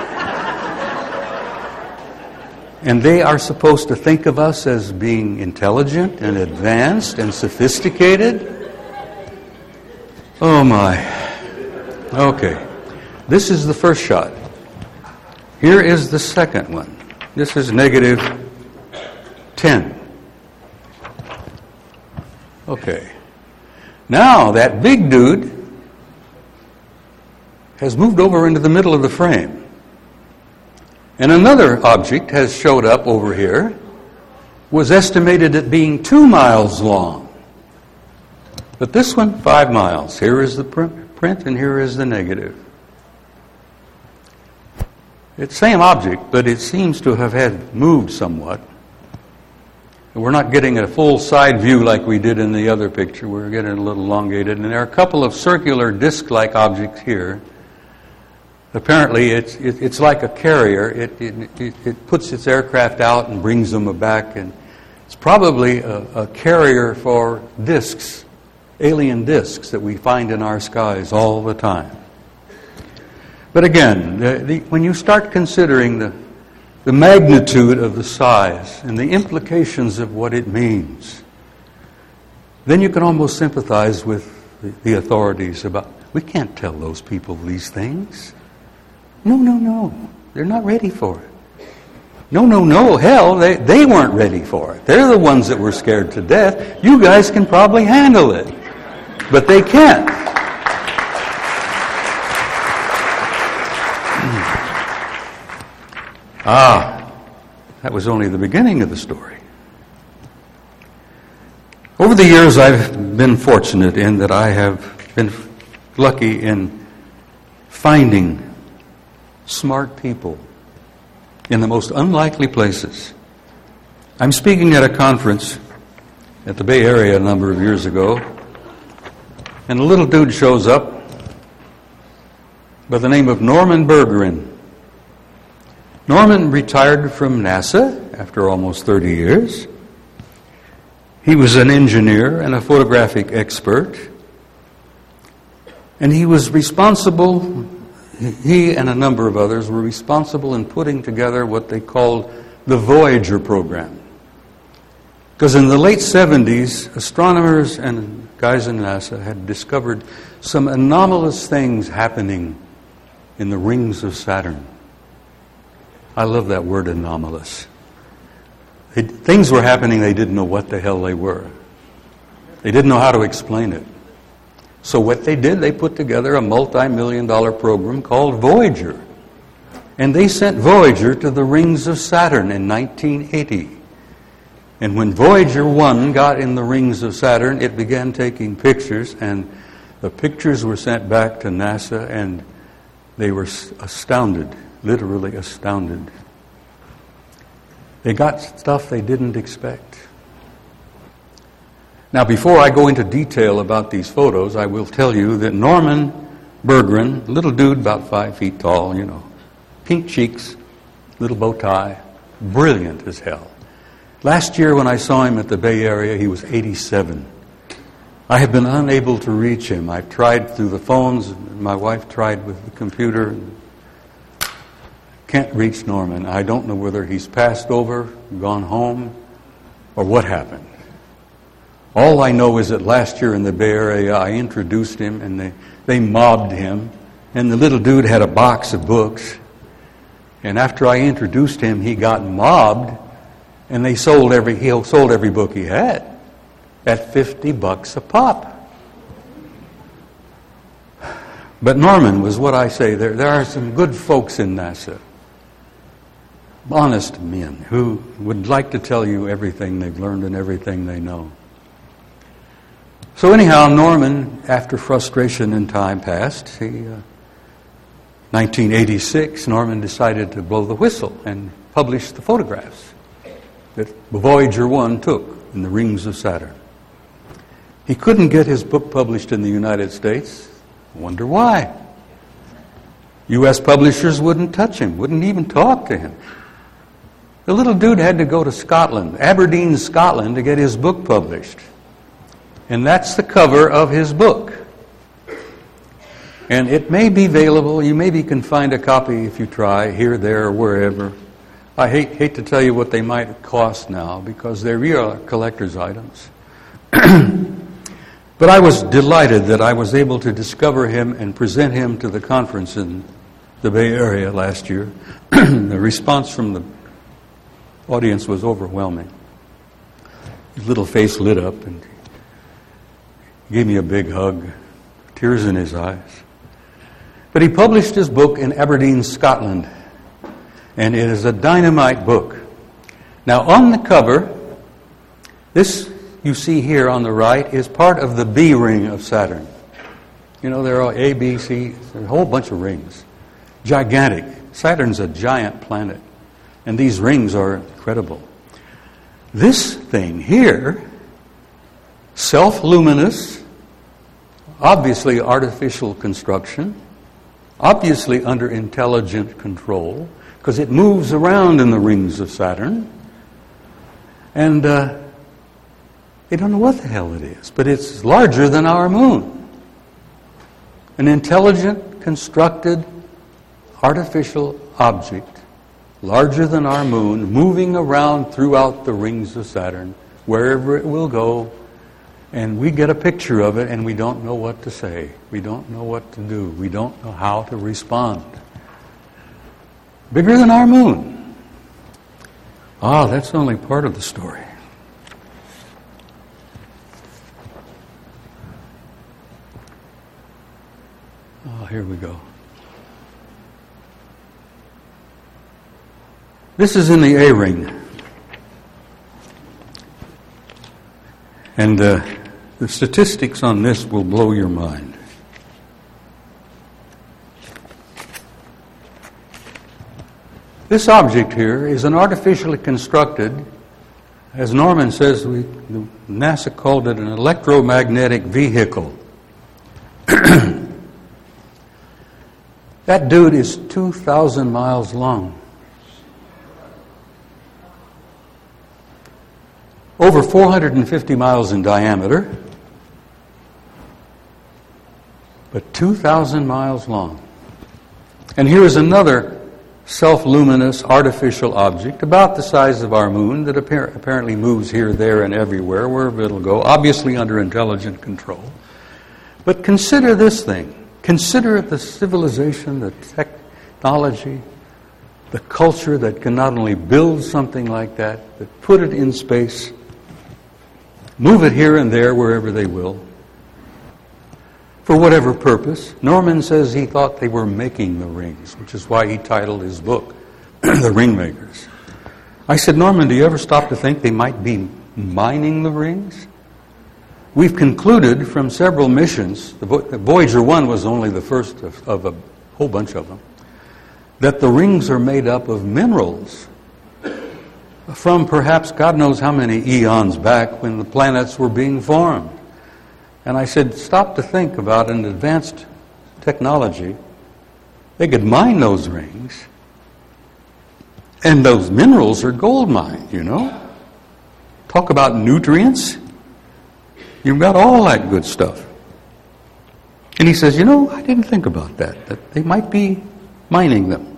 And they are supposed to think of us as being intelligent and advanced and sophisticated. Oh my. Okay. This is the first shot. Here is the second one. This is negative ten. Okay. Now that big dude has moved over into the middle of the frame. And another object has showed up over here, was estimated at being two miles long. But this one, five miles. Here is the print and here is the negative. It's the same object, but it seems to have had moved somewhat. We're not getting a full side view like we did in the other picture. We're getting a little elongated. And there are a couple of circular disc-like objects here. Apparently, it's it, it's like a carrier. It, it it it puts its aircraft out and brings them back, and it's probably a, a carrier for discs, alien discs that we find in our skies all the time. But again, the, the, when you start considering the the magnitude of the size and the implications of what it means, then you can almost sympathize with the, the authorities about, we can't tell those people these things. No, no, no. They're not ready for it. No, no, no. Hell, they, they weren't ready for it. They're the ones that were scared to death. You guys can probably handle it. But they can't. Ah, that was only the beginning of the story. Over the years, I've been fortunate in that I have been lucky in finding smart people in the most unlikely places. I'm speaking at a conference at the Bay Area a number of years ago, and a little dude shows up by the name of Norman Bergeron. Norman retired from NASA after almost thirty years. He was an engineer and a photographic expert, and he was responsible He and a number of others were responsible in putting together what they called the Voyager program. Because in the late seventies, astronomers and guys in NASA had discovered some anomalous things happening in the rings of Saturn. I love that word, anomalous. It, things were happening, they didn't know what the hell they were. They didn't know how to explain it. So what they did, they put together a multi-million dollar program called Voyager. And they sent Voyager to the rings of Saturn in nineteen eighty. And when Voyager one got in the rings of Saturn, it began taking pictures, and the pictures were sent back to NASA, and they were astounded, literally astounded. They got stuff they didn't expect. Now, before I go into detail about these photos, I will tell you that Norman Berggren, little dude about five feet tall, you know, pink cheeks, little bow tie, brilliant as hell. Last year when I saw him at the Bay Area, he was eighty-seven. I have been unable to reach him. I've tried through the phones. My wife tried with the computer. Can't reach Norman. I don't know whether he's passed over, gone home, or what happened. All I know is that last year in the Bay Area, I introduced him, and they, they mobbed him. And the little dude had a box of books. And after I introduced him, he got mobbed. And they sold every he sold every book he had at fifty bucks a pop. But Norman was what I say. There, there are some good folks in NASA, honest men who would like to tell you everything they've learned and everything they know. So anyhow, Norman, after frustration and time passed, he, uh, nineteen eighty-six, Norman decided to blow the whistle and publish the photographs that Voyager one took in the rings of Saturn. He couldn't get his book published in the United States. I wonder why. U S publishers wouldn't touch him, wouldn't even talk to him. The little dude had to go to Scotland, Aberdeen, Scotland, to get his book published. And that's the cover of his book. And it may be available, you maybe can find a copy if you try, here, there, or wherever. I hate hate to tell you what they might cost now, because they're real collector's items. But I was delighted that I was able to discover him and present him to the conference in the Bay Area last year. The response from the audience was overwhelming. His little face lit up, and he gave me a big hug, tears in his eyes. But he published his book in Aberdeen, Scotland. And it is a dynamite book. Now, on the cover, this you see here on the right is part of the B ring of Saturn. You know, there are A, B, C, there's a whole bunch of rings. Gigantic. Saturn's a giant planet. And these rings are incredible. This thing here, self-luminous, obviously artificial construction, obviously under intelligent control, because it moves around in the rings of Saturn. And uh, they don't know what the hell it is, but it's larger than our moon. An intelligent, constructed, artificial object, larger than our moon, moving around throughout the rings of Saturn, wherever it will go. And we get a picture of it, and we don't know what to say. We don't know what to do. We don't know how to respond. Bigger than our moon. Ah, that's only part of the story. Oh, here we go. This is in the A ring. And uh, the statistics on this will blow your mind. This object here is an artificially constructed, as Norman says, we, NASA called it an electromagnetic vehicle. That dude is two thousand miles long. Over four hundred fifty miles in diameter, but two thousand miles long. And here is another self-luminous artificial object about the size of our moon that appar- apparently moves here, there, and everywhere, wherever it'll go, obviously under intelligent control. But consider this thing. Consider the civilization, the technology, the culture that can not only build something like that, but put it in space, move it here and there, wherever they will. for whatever purpose. Norman says he thought they were making the rings, which is why he titled his book, The Ring Makers. I said, Norman, do you ever stop to think they might be mining the rings? We've concluded from several missions, the Voyager one was only the first of, of a whole bunch of them, that the rings are made up of minerals from perhaps God knows how many eons back when the planets were being formed. And I said, stop to think about an advanced technology. They could mine those rings, and those minerals are gold mined, you know. Talk about nutrients. You've got all that good stuff. And he says, you know, I didn't think about that, that they might be mining them.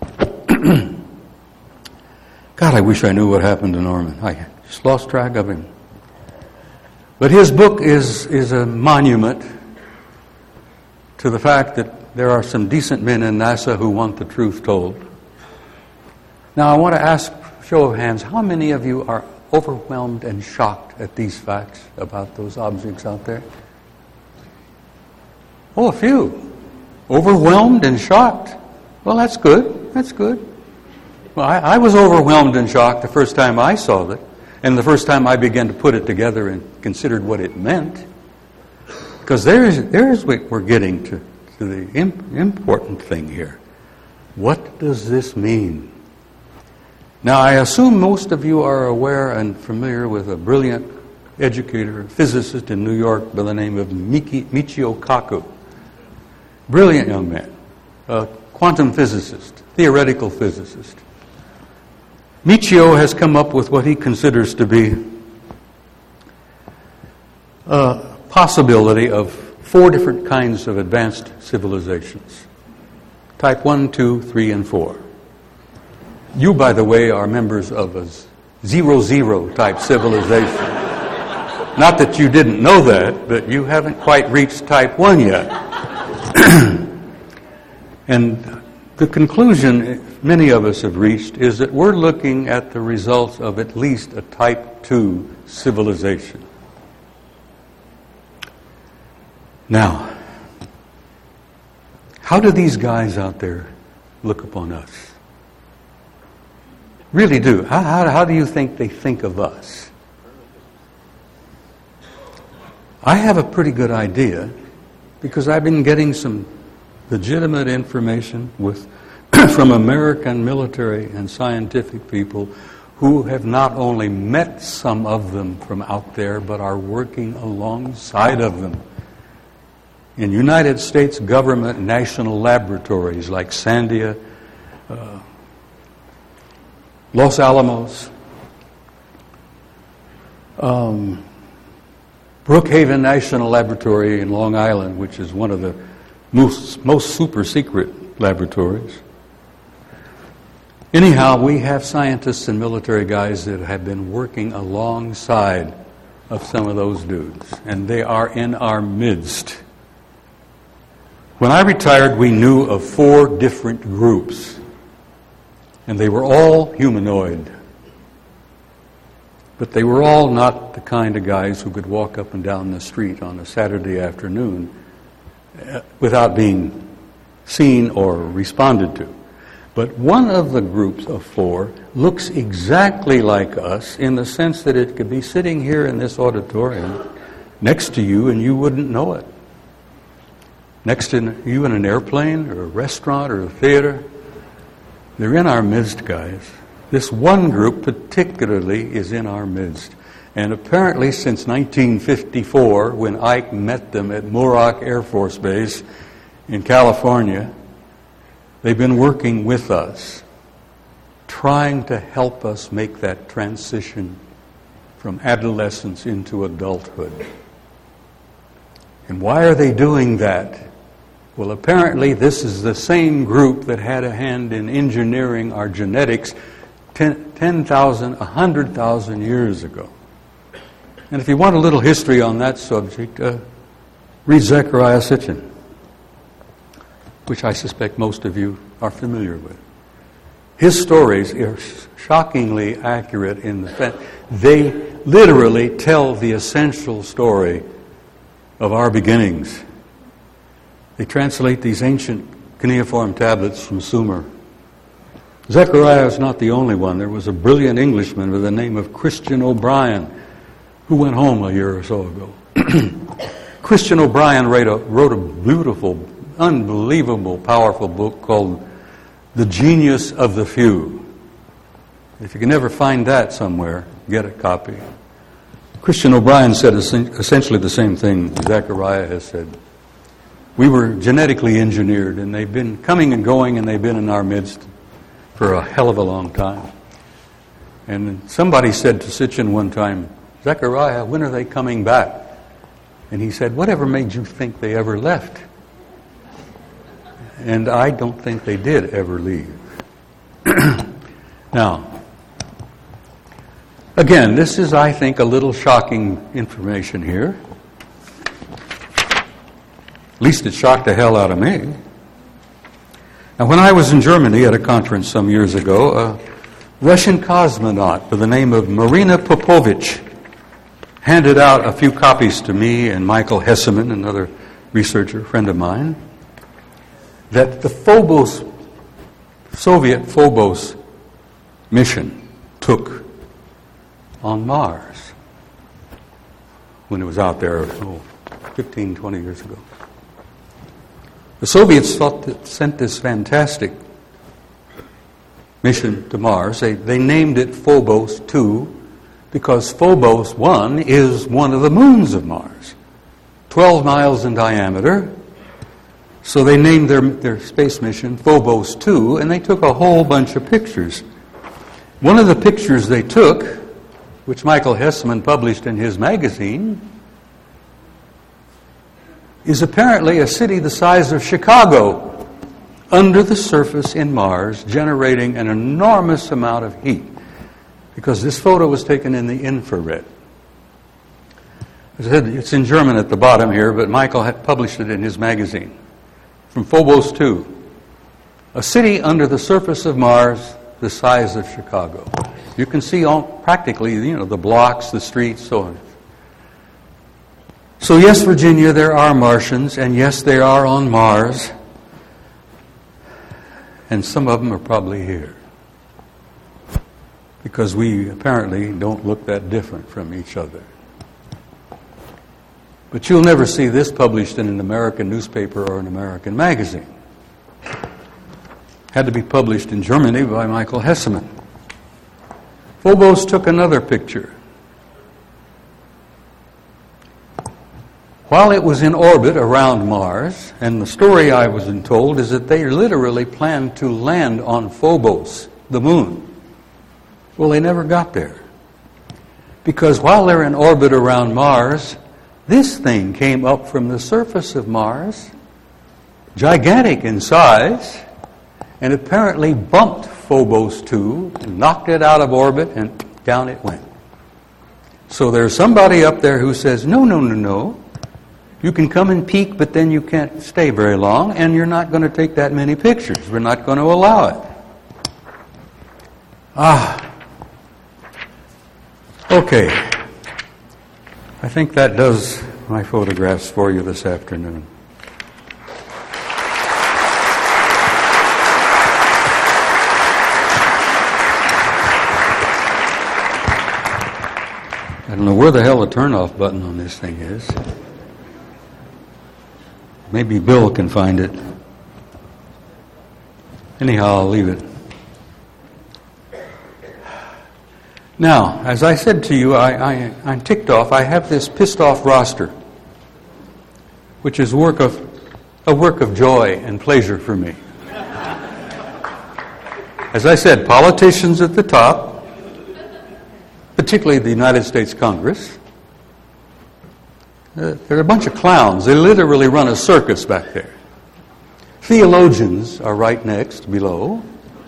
God, I wish I knew what happened to Norman. I just lost track of him. But his book is, is a monument to the fact that there are some decent men in NASA who want the truth told. Now, I want to ask, show of hands, how many of you are overwhelmed and shocked at these facts about those objects out there? Oh, a few. Overwhelmed and shocked. Well, that's good. That's good. Well, I, I was overwhelmed and shocked the first time I saw it, and the first time I began to put it together and considered what it meant. Because there's, there's what we're getting to, to the imp, important thing here. What does this mean? Now, I assume most of you are aware and familiar with a brilliant educator, physicist in New York by the name of Miki, Michio Kaku. Brilliant young man, a quantum physicist, theoretical physicist. Michio has come up with what he considers to be a possibility of four different kinds of advanced civilizations. Type one, two, three, and four. You, by the way, are members of a zero-zero type civilization. Not that you didn't know that, but you haven't quite reached type one yet. And the conclusion many of us have reached is that we're looking at the results of at least a type two civilization. Now, how do these guys out there look upon us? Really do. How, how, how do you think they think of us? I have a pretty good idea because I've been getting some legitimate information with from American military and scientific people who have not only met some of them from out there, but are working alongside of them in United States government national laboratories like Sandia, uh, Los Alamos, um, Brookhaven National Laboratory in Long Island, which is one of the most, most super secret laboratories. Anyhow, we have scientists and military guys that have been working alongside of some of those dudes, and they are in our midst. When I retired, we knew of four different groups, and they were all humanoid. But they were all not the kind of guys who could walk up and down the street on a Saturday afternoon without being seen or responded to. But one of the groups of four looks exactly like us in the sense that it could be sitting here in this auditorium next to you and you wouldn't know it. Next to you in an airplane or a restaurant or a theater. They're in our midst, guys. This one group particularly is in our midst. And apparently since nineteen fifty-four, when Ike met them at Muroc Air Force Base in California, they've been working with us, trying to help us make that transition from adolescence into adulthood. And why are they doing that? Well, apparently this is the same group that had a hand in engineering our genetics ten thousand, one hundred thousand years ago. And if you want a little history on that subject, uh, read Zecharia Sitchin, which I suspect most of you are familiar with. His stories are shockingly accurate in the fact they literally tell the essential story of our beginnings They translate these ancient cuneiform tablets from Sumer. Zechariah is not the only one. There was a brilliant Englishman with the name of Christian O'Brien who went home a year or so ago. Christian O'Brien wrote a, wrote a beautiful, unbelievable, powerful book called The Genius of the Few. If you can ever find that somewhere, get a copy. Christian O'Brien said essentially the same thing Zechariah has said. We were genetically engineered, and they've been coming and going, and they've been in our midst for a hell of a long time. And somebody said to Sitchin one time, Zechariah, when are they coming back? And he said, whatever made you think they ever left? And I don't think they did ever leave. Now, again, this is, I think, a little shocking information here. At least it shocked the hell out of me. Now, when I was in Germany at a conference some years ago, a Russian cosmonaut by the name of Marina Popovich handed out a few copies to me and Michael Hesseman, another researcher, friend of mine, that the Phobos, Soviet Phobos mission took on Mars when it was out there, oh, fifteen, twenty years ago. The Soviets thought that sent this fantastic mission to Mars. They, they named it Phobos two because Phobos one is one of the moons of Mars, twelve miles in diameter. So they named their, their space mission Phobos two, and they took a whole bunch of pictures. One of the pictures they took, which Michael Hesseman published in his magazine, is apparently a city the size of Chicago under the surface in Mars, generating an enormous amount of heat, because this photo was taken in the infrared. As I said, it's in German at the bottom here, but Michael had published it in his magazine. From Phobos two, a city under the surface of Mars the size of Chicago. You can see all, practically, you know, the blocks, the streets, so on. So yes, Virginia, there are Martians, and yes, they are on Mars, and some of them are probably here, because we apparently don't look that different from each other. But you'll never see this published in an American newspaper or an American magazine. Had to be published in Germany by Michael Hesseman. Phobos took another picture. While it was in orbit around Mars, and the story I was told is that they literally planned to land on Phobos, the moon. Well, they never got there. Because while they're in orbit around Mars, this thing came up from the surface of Mars, gigantic in size, and apparently bumped Phobos two, and knocked it out of orbit, and down it went. So there's somebody up there who says, no, no, no, no. You can come and peek, but then you can't stay very long, and you're not going to take that many pictures. We're not going to allow it. Ah. Okay. I think that does my photographs for you this afternoon. I don't know where the hell the turn-off button on this thing is. Maybe Bill can find it. Anyhow, I'll leave it. Now, as I said to you, I, I, I'm ticked off. I have this pissed off roster, which is work of, a work of joy and pleasure for me. As I said, politicians at the top, particularly the United States Congress, uh, they're a bunch of clowns. They literally run a circus back there. Theologians are right next, below.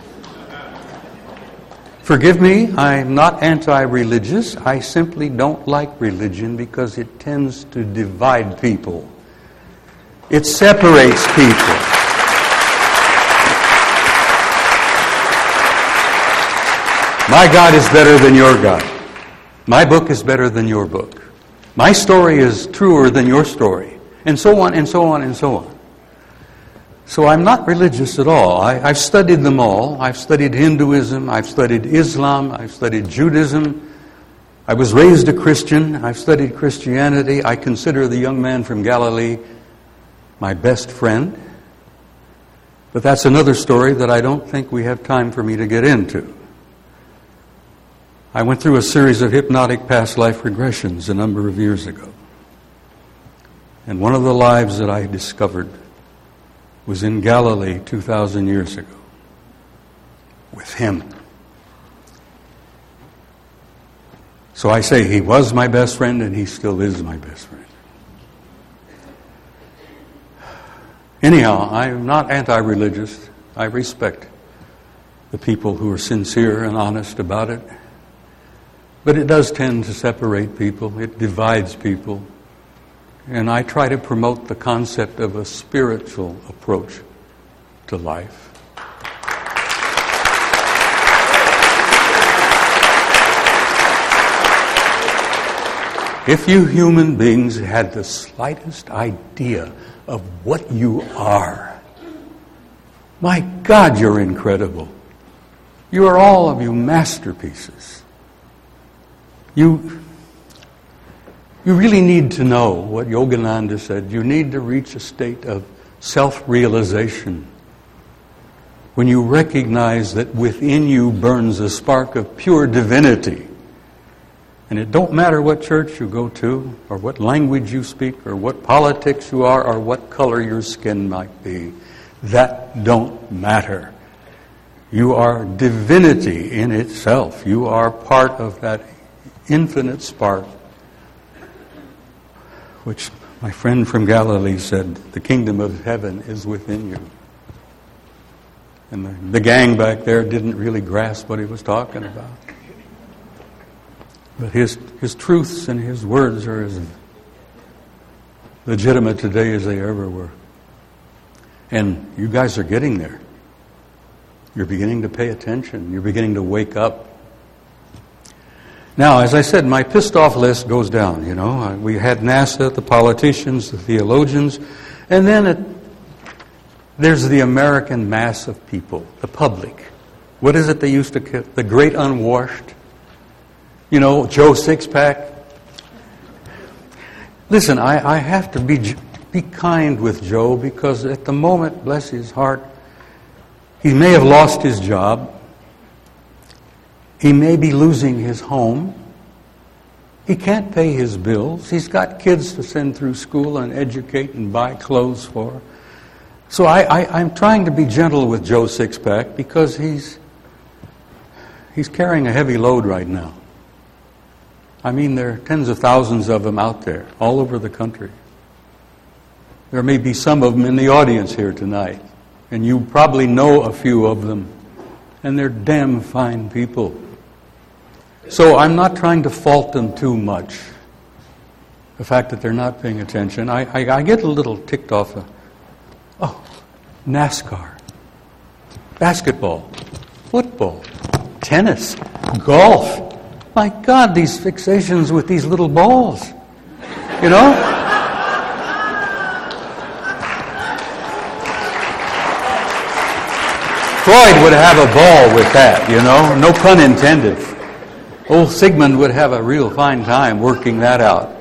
Forgive me, I'm not anti-religious. I simply don't like religion because it tends to divide people. It separates people. My God is better than your God. My book is better than your book. My story is truer than your story. And so on, and so on, and so on. So I'm not religious at all. I, I've studied them all. I've studied Hinduism. I've studied Islam. I've studied Judaism. I was raised a Christian. I've studied Christianity. I consider the young man from Galilee my best friend. But that's another story that I don't think we have time for me to get into. I went through a series of hypnotic past life regressions a number of years ago. And one of the lives that I discovered was in Galilee two thousand years ago with him. So I say he was my best friend and he still is my best friend. Anyhow, I'm not anti-religious. I respect the people who are sincere and honest about it. But it does tend to separate people. It divides people. And I try to promote the concept of a spiritual approach to life. If you human beings had the slightest idea of what you are, my God, you're incredible. You are all of you masterpieces. You, you really need to know what Yogananda said. You need to reach a state of self-realization when you recognize that within you burns a spark of pure divinity. And it don't matter what church you go to, or what language you speak, or what politics you are, or what color your skin might be. That don't matter. You are divinity in itself. You are part of that infinite spark, which my friend from Galilee said, the kingdom of heaven is within you. And the, the gang back there didn't really grasp what he was talking about. But his his truths and his words are as legitimate today as they ever were. And you guys are getting there. You're beginning to pay attention. You're beginning to wake up. Now, as I said, my pissed off list goes down, you know. We had NASA, the politicians, the theologians, and then it, there's the American mass of people, the public. What is it they used to call the great unwashed? You know, Joe Sixpack. Listen, I, I have to be be kind with Joe because at the moment, bless his heart, he may have lost his job. He may be losing his home. He can't pay his bills. He's got kids to send through school and educate and buy clothes for. So I, I, I'm trying to be gentle with Joe Sixpack because he's he's carrying a heavy load right now. I mean, there are tens of thousands of them out there, all over the country. There may be some of them in the audience here tonight, and you probably know a few of them, and they're damn fine people. So I'm not trying to fault them too much, the fact that they're not paying attention. I, I, I get a little ticked off of, oh, NASCAR, basketball, football, tennis, golf. My God, these fixations with these little balls. You know? Freud would have a ball with that, you know? No pun intended. Old Sigmund would have a real fine time working that out.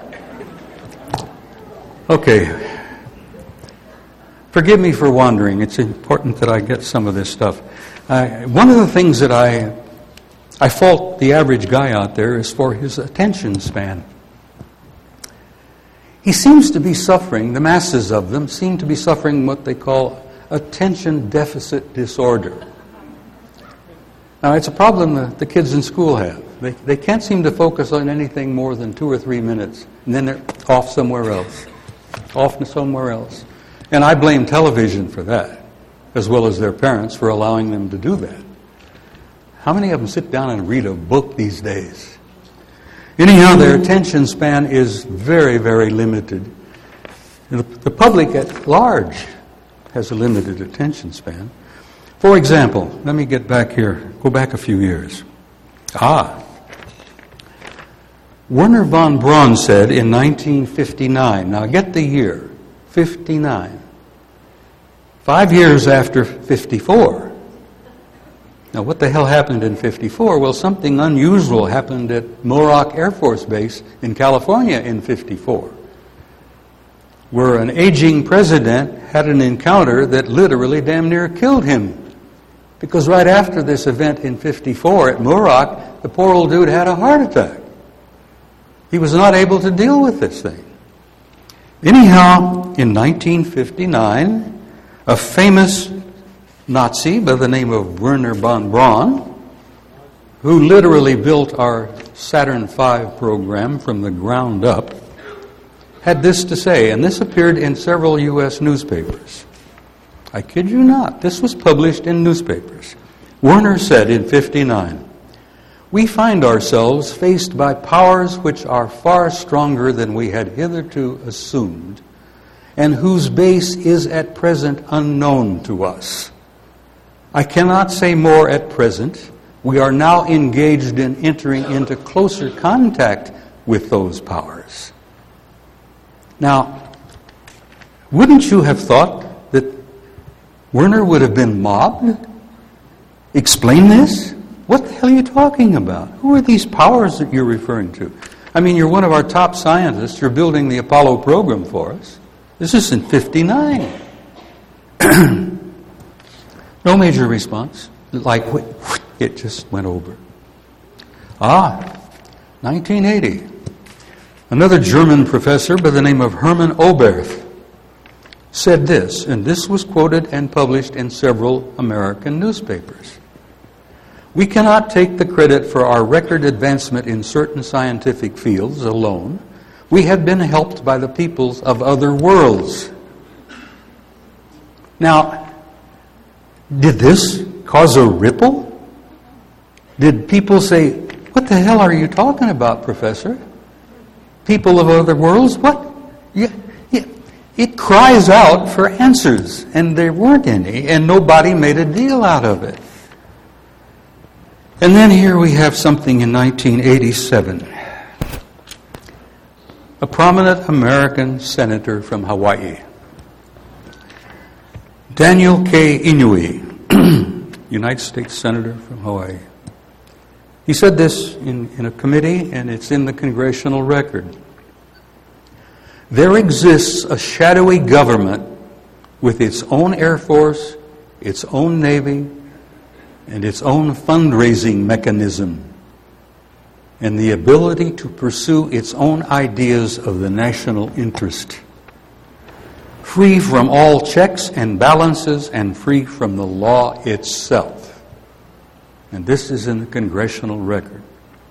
Okay. Forgive me for wandering. It's important that I get some of this stuff. Uh, one of the things that I... I fault the average guy out there is for his attention span. He seems to be suffering, the masses of them seem to be suffering what they call attention deficit disorder. Now, it's a problem that the kids in school have. They, they can't seem to focus on anything more than two or three minutes, and then they're off somewhere else, off to somewhere else. And I blame television for that, as well as their parents for allowing them to do that. How many of them sit down and read a book these days? Anyhow, their attention span is very, very limited. The, the public at large has a limited attention span. For example, let me get back here, go back a few years. Ah. Werner von Braun said in nineteen fifty-nine, now get the year, fifty-nine. Five years after fifty-four. Now, what the hell happened in fifty-four? Well, something unusual happened at Muroc Air Force Base in California in fifty-four, where an aging president had an encounter that literally damn near killed him. Because right after this event in fifty-four at Muroc, the poor old dude had a heart attack. He was not able to deal with this thing. Anyhow, in nineteen fifty-nine, a famous Nazi by the name of Werner von Braun, who literally built our Saturn five program from the ground up, had this to say, and this appeared in several U S newspapers. I kid you not, this was published in newspapers. Werner said in fifty-nine, "We find ourselves faced by powers which are far stronger than we had hitherto assumed, and whose base is at present unknown to us. I cannot say more at present. We are now engaged in entering into closer contact with those powers." Now, wouldn't you have thought that Werner would have been mobbed? Explain this? What the hell are you talking about? Who are these powers that you're referring to? I mean, you're one of our top scientists. You're building the Apollo program for us. This is in fifty-nine. No major response. Like, it just went over. Ah, nineteen eighty. Another German professor by the name of Hermann Oberth said this, and this was quoted and published in several American newspapers. "We cannot take the credit for our record advancement in certain scientific fields alone. We have been helped by the peoples of other worlds." Now, did this cause a ripple? Did people say, "What the hell are you talking about, Professor? People of other worlds? What?" Yeah, yeah. It cries out for answers, and there weren't any, and nobody made a deal out of it. And then here we have something in nineteen eighty-seven. A prominent American senator from Hawaii, Daniel K. Inouye, United States Senator from Hawaii. He said this in, in a committee, and it's in the congressional record. "There exists a shadowy government with its own Air Force, its own Navy, and its own fundraising mechanism, and the ability to pursue its own ideas of the national interest, free from all checks and balances and free from the law itself." And this is in the congressional record.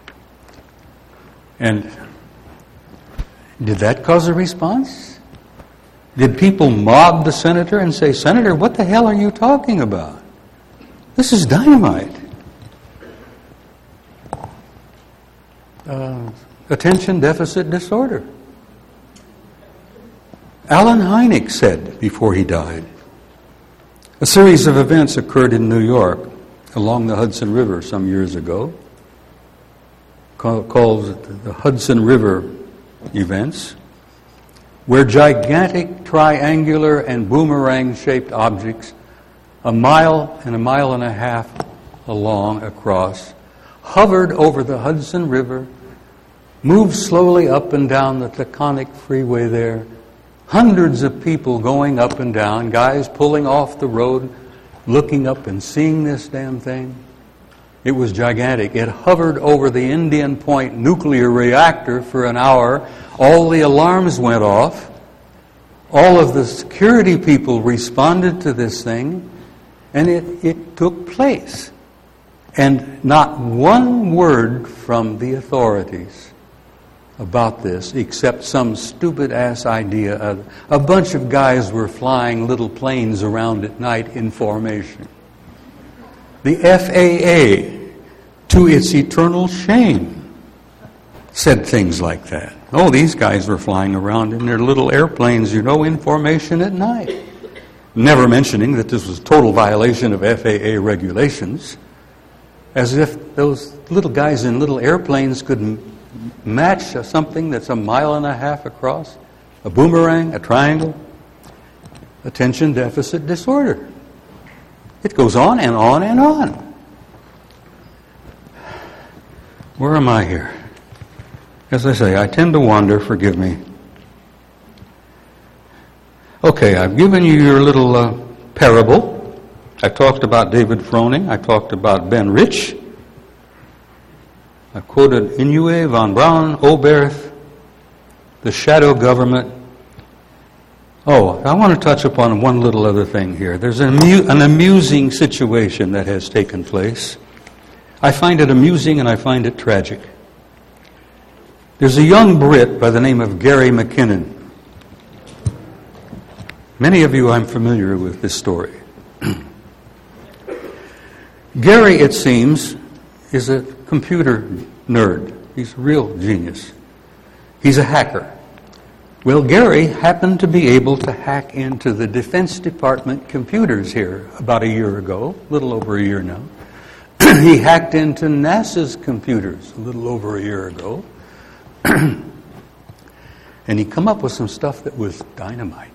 And did that cause a response? Did people mob the senator and say, "Senator, what the hell are you talking about? This is dynamite"? Uh, attention deficit disorder. Allen Hynek said before he died, a series of events occurred in New York along the Hudson River some years ago, called the Hudson River events, where gigantic triangular and boomerang-shaped objects a mile and a mile and a half along across hovered over the Hudson River, moved slowly up and down the Taconic Freeway there, hundreds of people going up and down, guys pulling off the road, looking up and seeing this damn thing. It was gigantic. It hovered over the Indian Point nuclear reactor for an hour. All the alarms went off. All of the security people responded to this thing, and it, it took place. And not one word from the authorities about this, except some stupid-ass idea of a bunch of guys were flying little planes around at night in formation. The F A A, to its eternal shame, said things like that. Oh, these guys were flying around in their little airplanes, you know, in formation at night. Never mentioning that this was a total violation of F A A regulations, as if those little guys in little airplanes could m- match something that's a mile and a half across, a boomerang, a triangle. attention deficit disorder. It goes on and on and on. Where am I here? As I say, I tend to wander, forgive me. Okay, I've given you your little uh, parable. I talked about David Froning. I talked about Ben Rich. I quoted Inoue, von Braun, Oberth, the shadow government. Oh, I want to touch upon one little other thing here. There's an, amu- an amusing situation that has taken place. I find it amusing and I find it tragic. There's a young Brit by the name of Gary McKinnon. Many of you, I'm familiar with this story. Gary, it seems, is a computer nerd. He's a real genius. He's a hacker. Well, Gary happened to be able to hack into the Defense Department computers here about a year ago, a little over a year now. He hacked into NASA's computers a little over a year ago. And he come up with some stuff that was dynamite.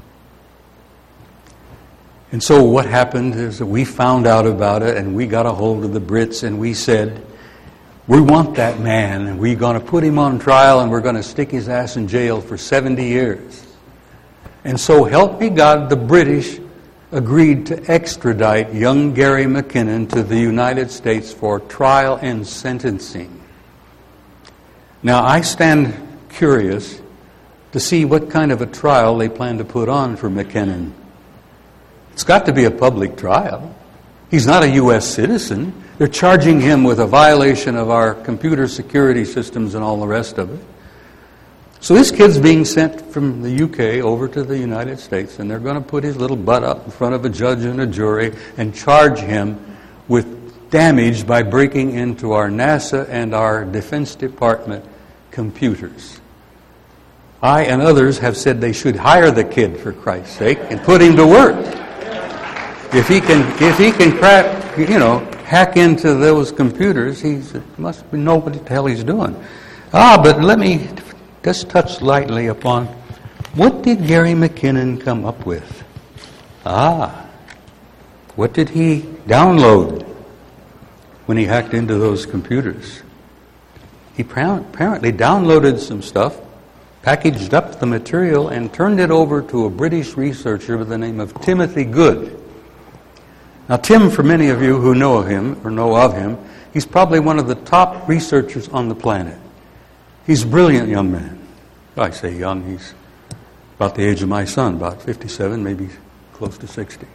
And so what happened is that we found out about it and we got a hold of the Brits and we said, we want that man and we're going to put him on trial and we're going to stick his ass in jail for seventy years. And so help me God, the British agreed to extradite young Gary McKinnon to the United States for trial and sentencing. Now I stand curious to see what kind of a trial they plan to put on for McKinnon. It's got to be a public trial. He's not a U S citizen. They're charging him with a violation of our computer security systems and all the rest of it. So this kid's being sent from the U K over to the United States, and they're going to put his little butt up in front of a judge and a jury and charge him with damage by breaking into our NASA and our Defense Department computers. I and others have said they should hire the kid, for Christ's sake, and put him to work. If he can, if he can crack, you know, hack into those computers, he must know what the hell he's doing. Ah, but let me just touch lightly upon what did Gary McKinnon come up with? Ah, what did he download when he hacked into those computers? He apparently downloaded some stuff, packaged up the material, and turned it over to a British researcher by the name of Timothy Good. Now, Tim, for many of you who know him or know of him, he's probably one of the top researchers on the planet. He's a brilliant young man. I say young, he's about the age of my son, about fifty-seven, maybe close to sixty.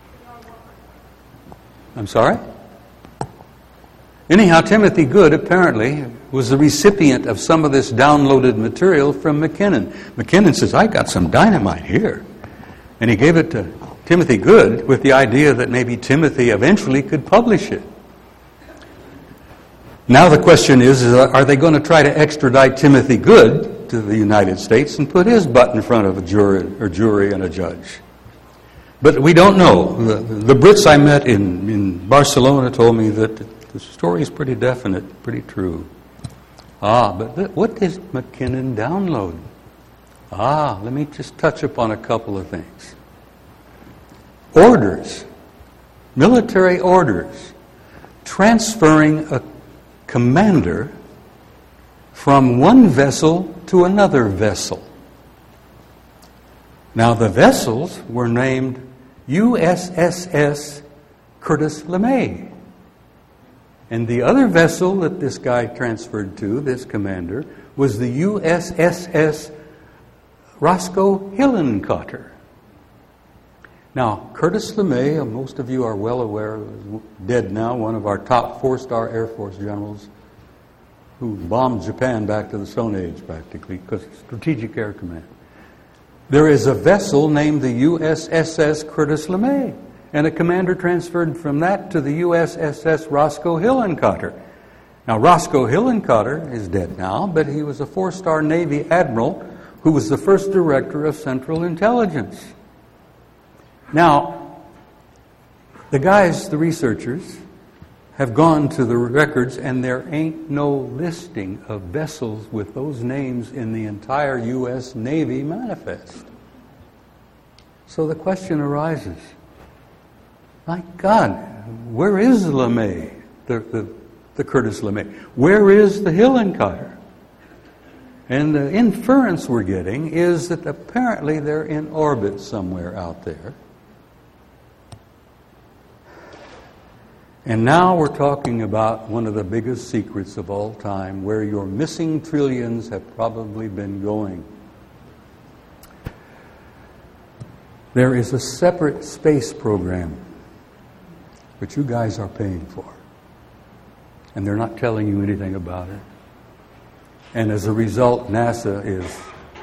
I'm sorry? Anyhow, Timothy Good apparently was the recipient of some of this downloaded material from McKinnon. McKinnon says, I got some dynamite here. And he gave it to Timothy Good with the idea that maybe Timothy eventually could publish it. Now the question is, is are they going to try to extradite Timothy Good to the United States and put his butt in front of a jury or jury and a judge? But we don't know. The, the Brits I met in, in Barcelona told me that the story is pretty definite, pretty true. Ah, but what does McKinnon download? Ah, let me just touch upon a couple of things. Orders, military orders, transferring a commander from one vessel to another vessel. Now the vessels were named U S S S Curtis LeMay. And the other vessel that this guy transferred to, this commander, was the U S S S Roscoe Hillenkotter. Now, Curtis LeMay, most of you are well aware, is dead now, one of our top four-star Air Force generals who bombed Japan back to the Stone Age, practically, because Strategic Air Command. There is a vessel named the U S S S Curtis LeMay, and a commander transferred from that to the U S S S Roscoe Hillenkotter. Now, Roscoe Hillenkotter is dead now, but he was a four-star Navy admiral who was the first director of Central Intelligence. Now, the guys, the researchers, have gone to the records, and there ain't no listing of vessels with those names in the entire U S Navy manifest. So the question arises, my God, where is LeMay, the, the, the Curtis LeMay? Where is the Hillenkotter? And the inference we're getting is that apparently they're in orbit somewhere out there. And now we're talking about one of the biggest secrets of all time, where your missing trillions have probably been going. There is a separate space program which you guys are paying for. And they're not telling you anything about it. And as a result, NASA is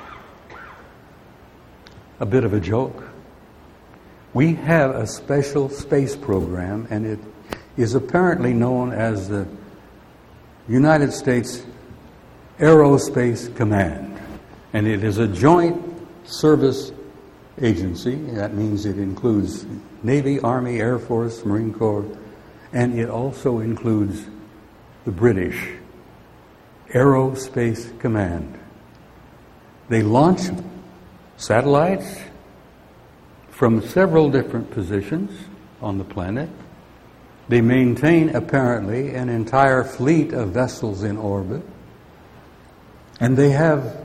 a bit of a joke. We have a special space program, and it is apparently known as the United States Aerospace Command. And it is a joint service agency. That means it includes Navy, Army, Air Force, Marine Corps, and it also includes the British Aerospace Command. They launch satellites from several different positions on the planet. They maintain, apparently, an entire fleet of vessels in orbit. And they have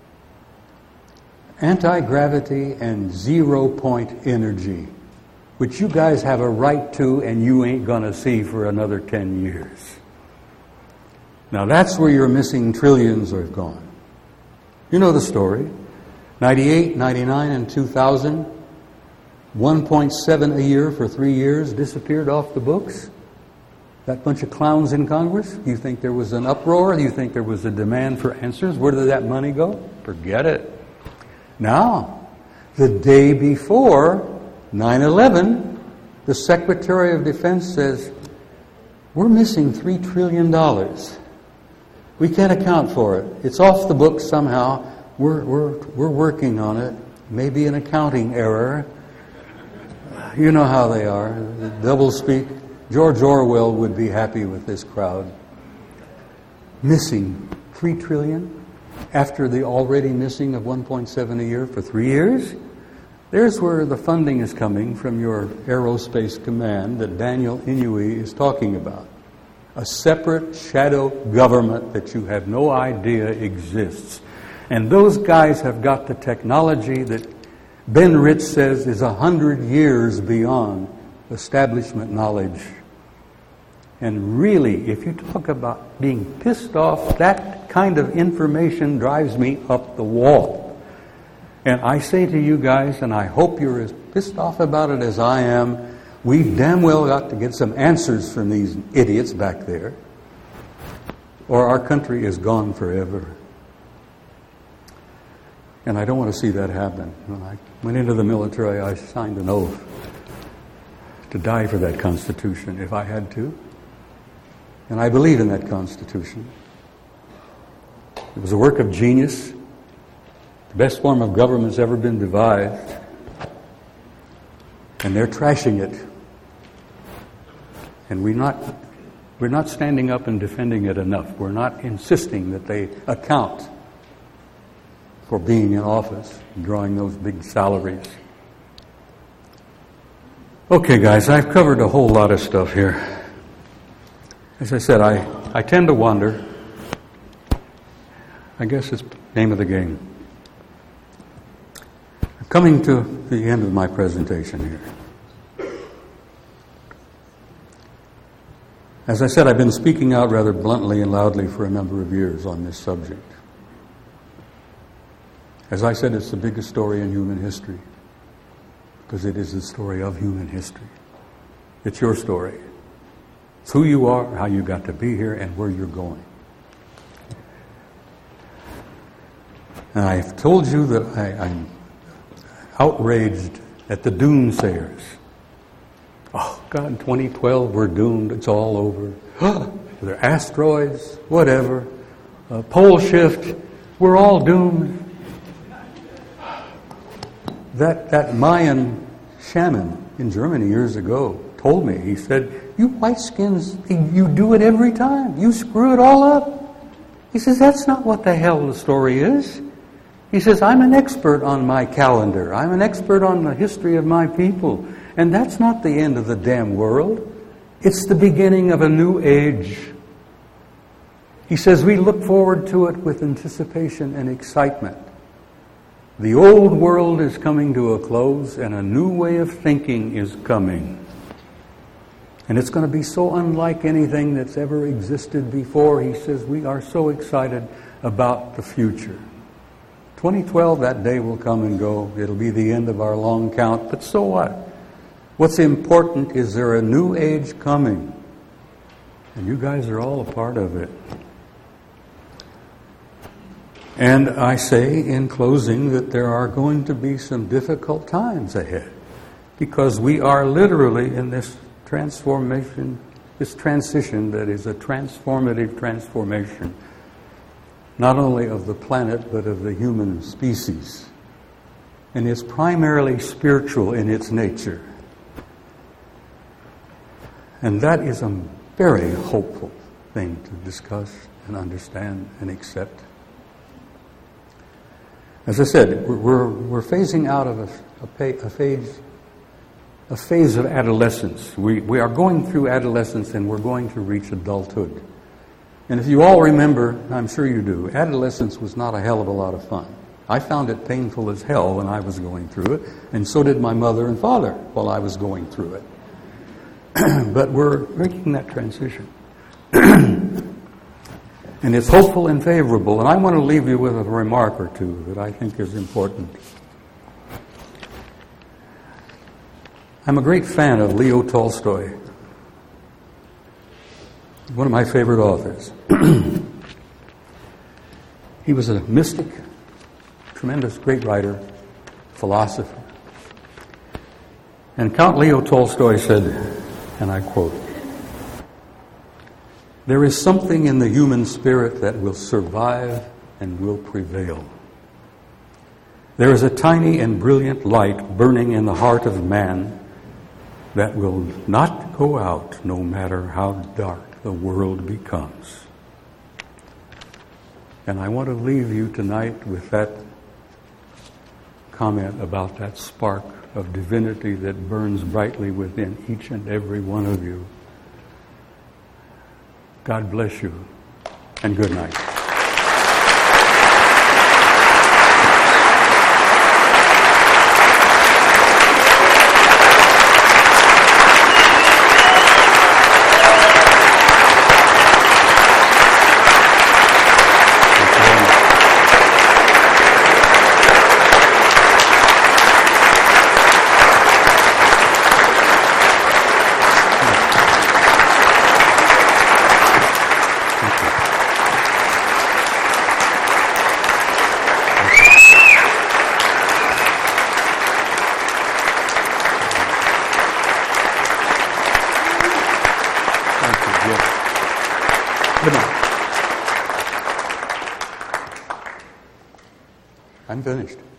anti-gravity and zero-point energy, which you guys have a right to and you ain't going to see for another ten years. Now that's where your missing trillions are gone. You know the story. ninety-eight, ninety-nine, and two thousand, one point seven a year for three years disappeared off the books. That bunch of clowns in Congress, you think there was an uproar? You think there was a demand for answers? Where did that money go? Forget it. Now, the day before nine eleven, the Secretary of Defense says, we're missing three trillion dollars. We can't account for it. It's off the books somehow. We're, we're, we're working on it. Maybe an accounting error. You know how they are. Double speak. George Orwell would be happy with this crowd. Missing three trillion after the already missing of one point seven a year for three years? There's where the funding is coming from your Aerospace Command that Daniel Inouye is talking about. A separate shadow government that you have no idea exists. And those guys have got the technology that Ben Rich says is a hundred years beyond establishment knowledge. And really, if you talk about being pissed off, that kind of information drives me up the wall. And I say to you guys, and I hope you're as pissed off about it as I am, we've damn well got to get some answers from these idiots back there, or our country is gone forever. And I don't want to see that happen. When I went into the military, I signed an oath to die for that Constitution if I had to. And I believe in that Constitution. It was a work of genius. The best form of government's ever been devised. And they're trashing it. And we're not, we're not standing up and defending it enough. We're not insisting that they account for being in office and drawing those big salaries. Okay, guys, I've covered a whole lot of stuff here. As I said, I, I tend to wander. I guess it's the name of the game. I'm coming to the end of my presentation here. As I said, I've been speaking out rather bluntly and loudly for a number of years on this subject. As I said, it's the biggest story in human history, because it is the story of human history. It's your story. It's who you are, how you got to be here, and where you're going. And I've told you that I, I'm outraged at the doomsayers. Oh, God, twenty twelve, we're doomed. It's all over. They're asteroids, whatever. Uh, pole shift, we're all doomed. That that Mayan shaman in Germany years ago told me, he said, you white-skins, you do it every time. You screw it all up. He says, that's not what the hell the story is. He says, I'm an expert on my calendar. I'm an expert on the history of my people. And that's not the end of the damn world. It's the beginning of a new age. He says, we look forward to it with anticipation and excitement. The old world is coming to a close and a new way of thinking is coming. And it's going to be so unlike anything that's ever existed before. He says, we are so excited about the future. twenty twelve, that day will come and go. It'll be the end of our long count. But so what? What's important is there a new age coming. And you guys are all a part of it. And I say in closing that there are going to be some difficult times ahead. Because we are literally in this transformation, this transition that is a transformative transformation, not only of the planet, but of the human species. And it's primarily spiritual in its nature. And that is a very hopeful thing to discuss and understand and accept. As I said, we're, we're phasing out of a, a, a phase a phase of adolescence. We, we are going through adolescence and we're going to reach adulthood. And if you all remember, I'm sure you do, adolescence was not a hell of a lot of fun. I found it painful as hell when I was going through it, and so did my mother and father while I was going through it. But we're making that transition. And it's hopeful and favorable, and I want to leave you with a remark or two that I think is important. I'm a great fan of Leo Tolstoy, one of my favorite authors. He was a mystic, tremendous, great writer, philosopher. And Count Leo Tolstoy said, and I quote, "There is something in the human spirit that will survive and will prevail. There is a tiny and brilliant light burning in the heart of man that will not go out no matter how dark the world becomes." And I want to leave you tonight with that comment about that spark of divinity that burns brightly within each and every one of you. God bless you, and good night. I'm finished.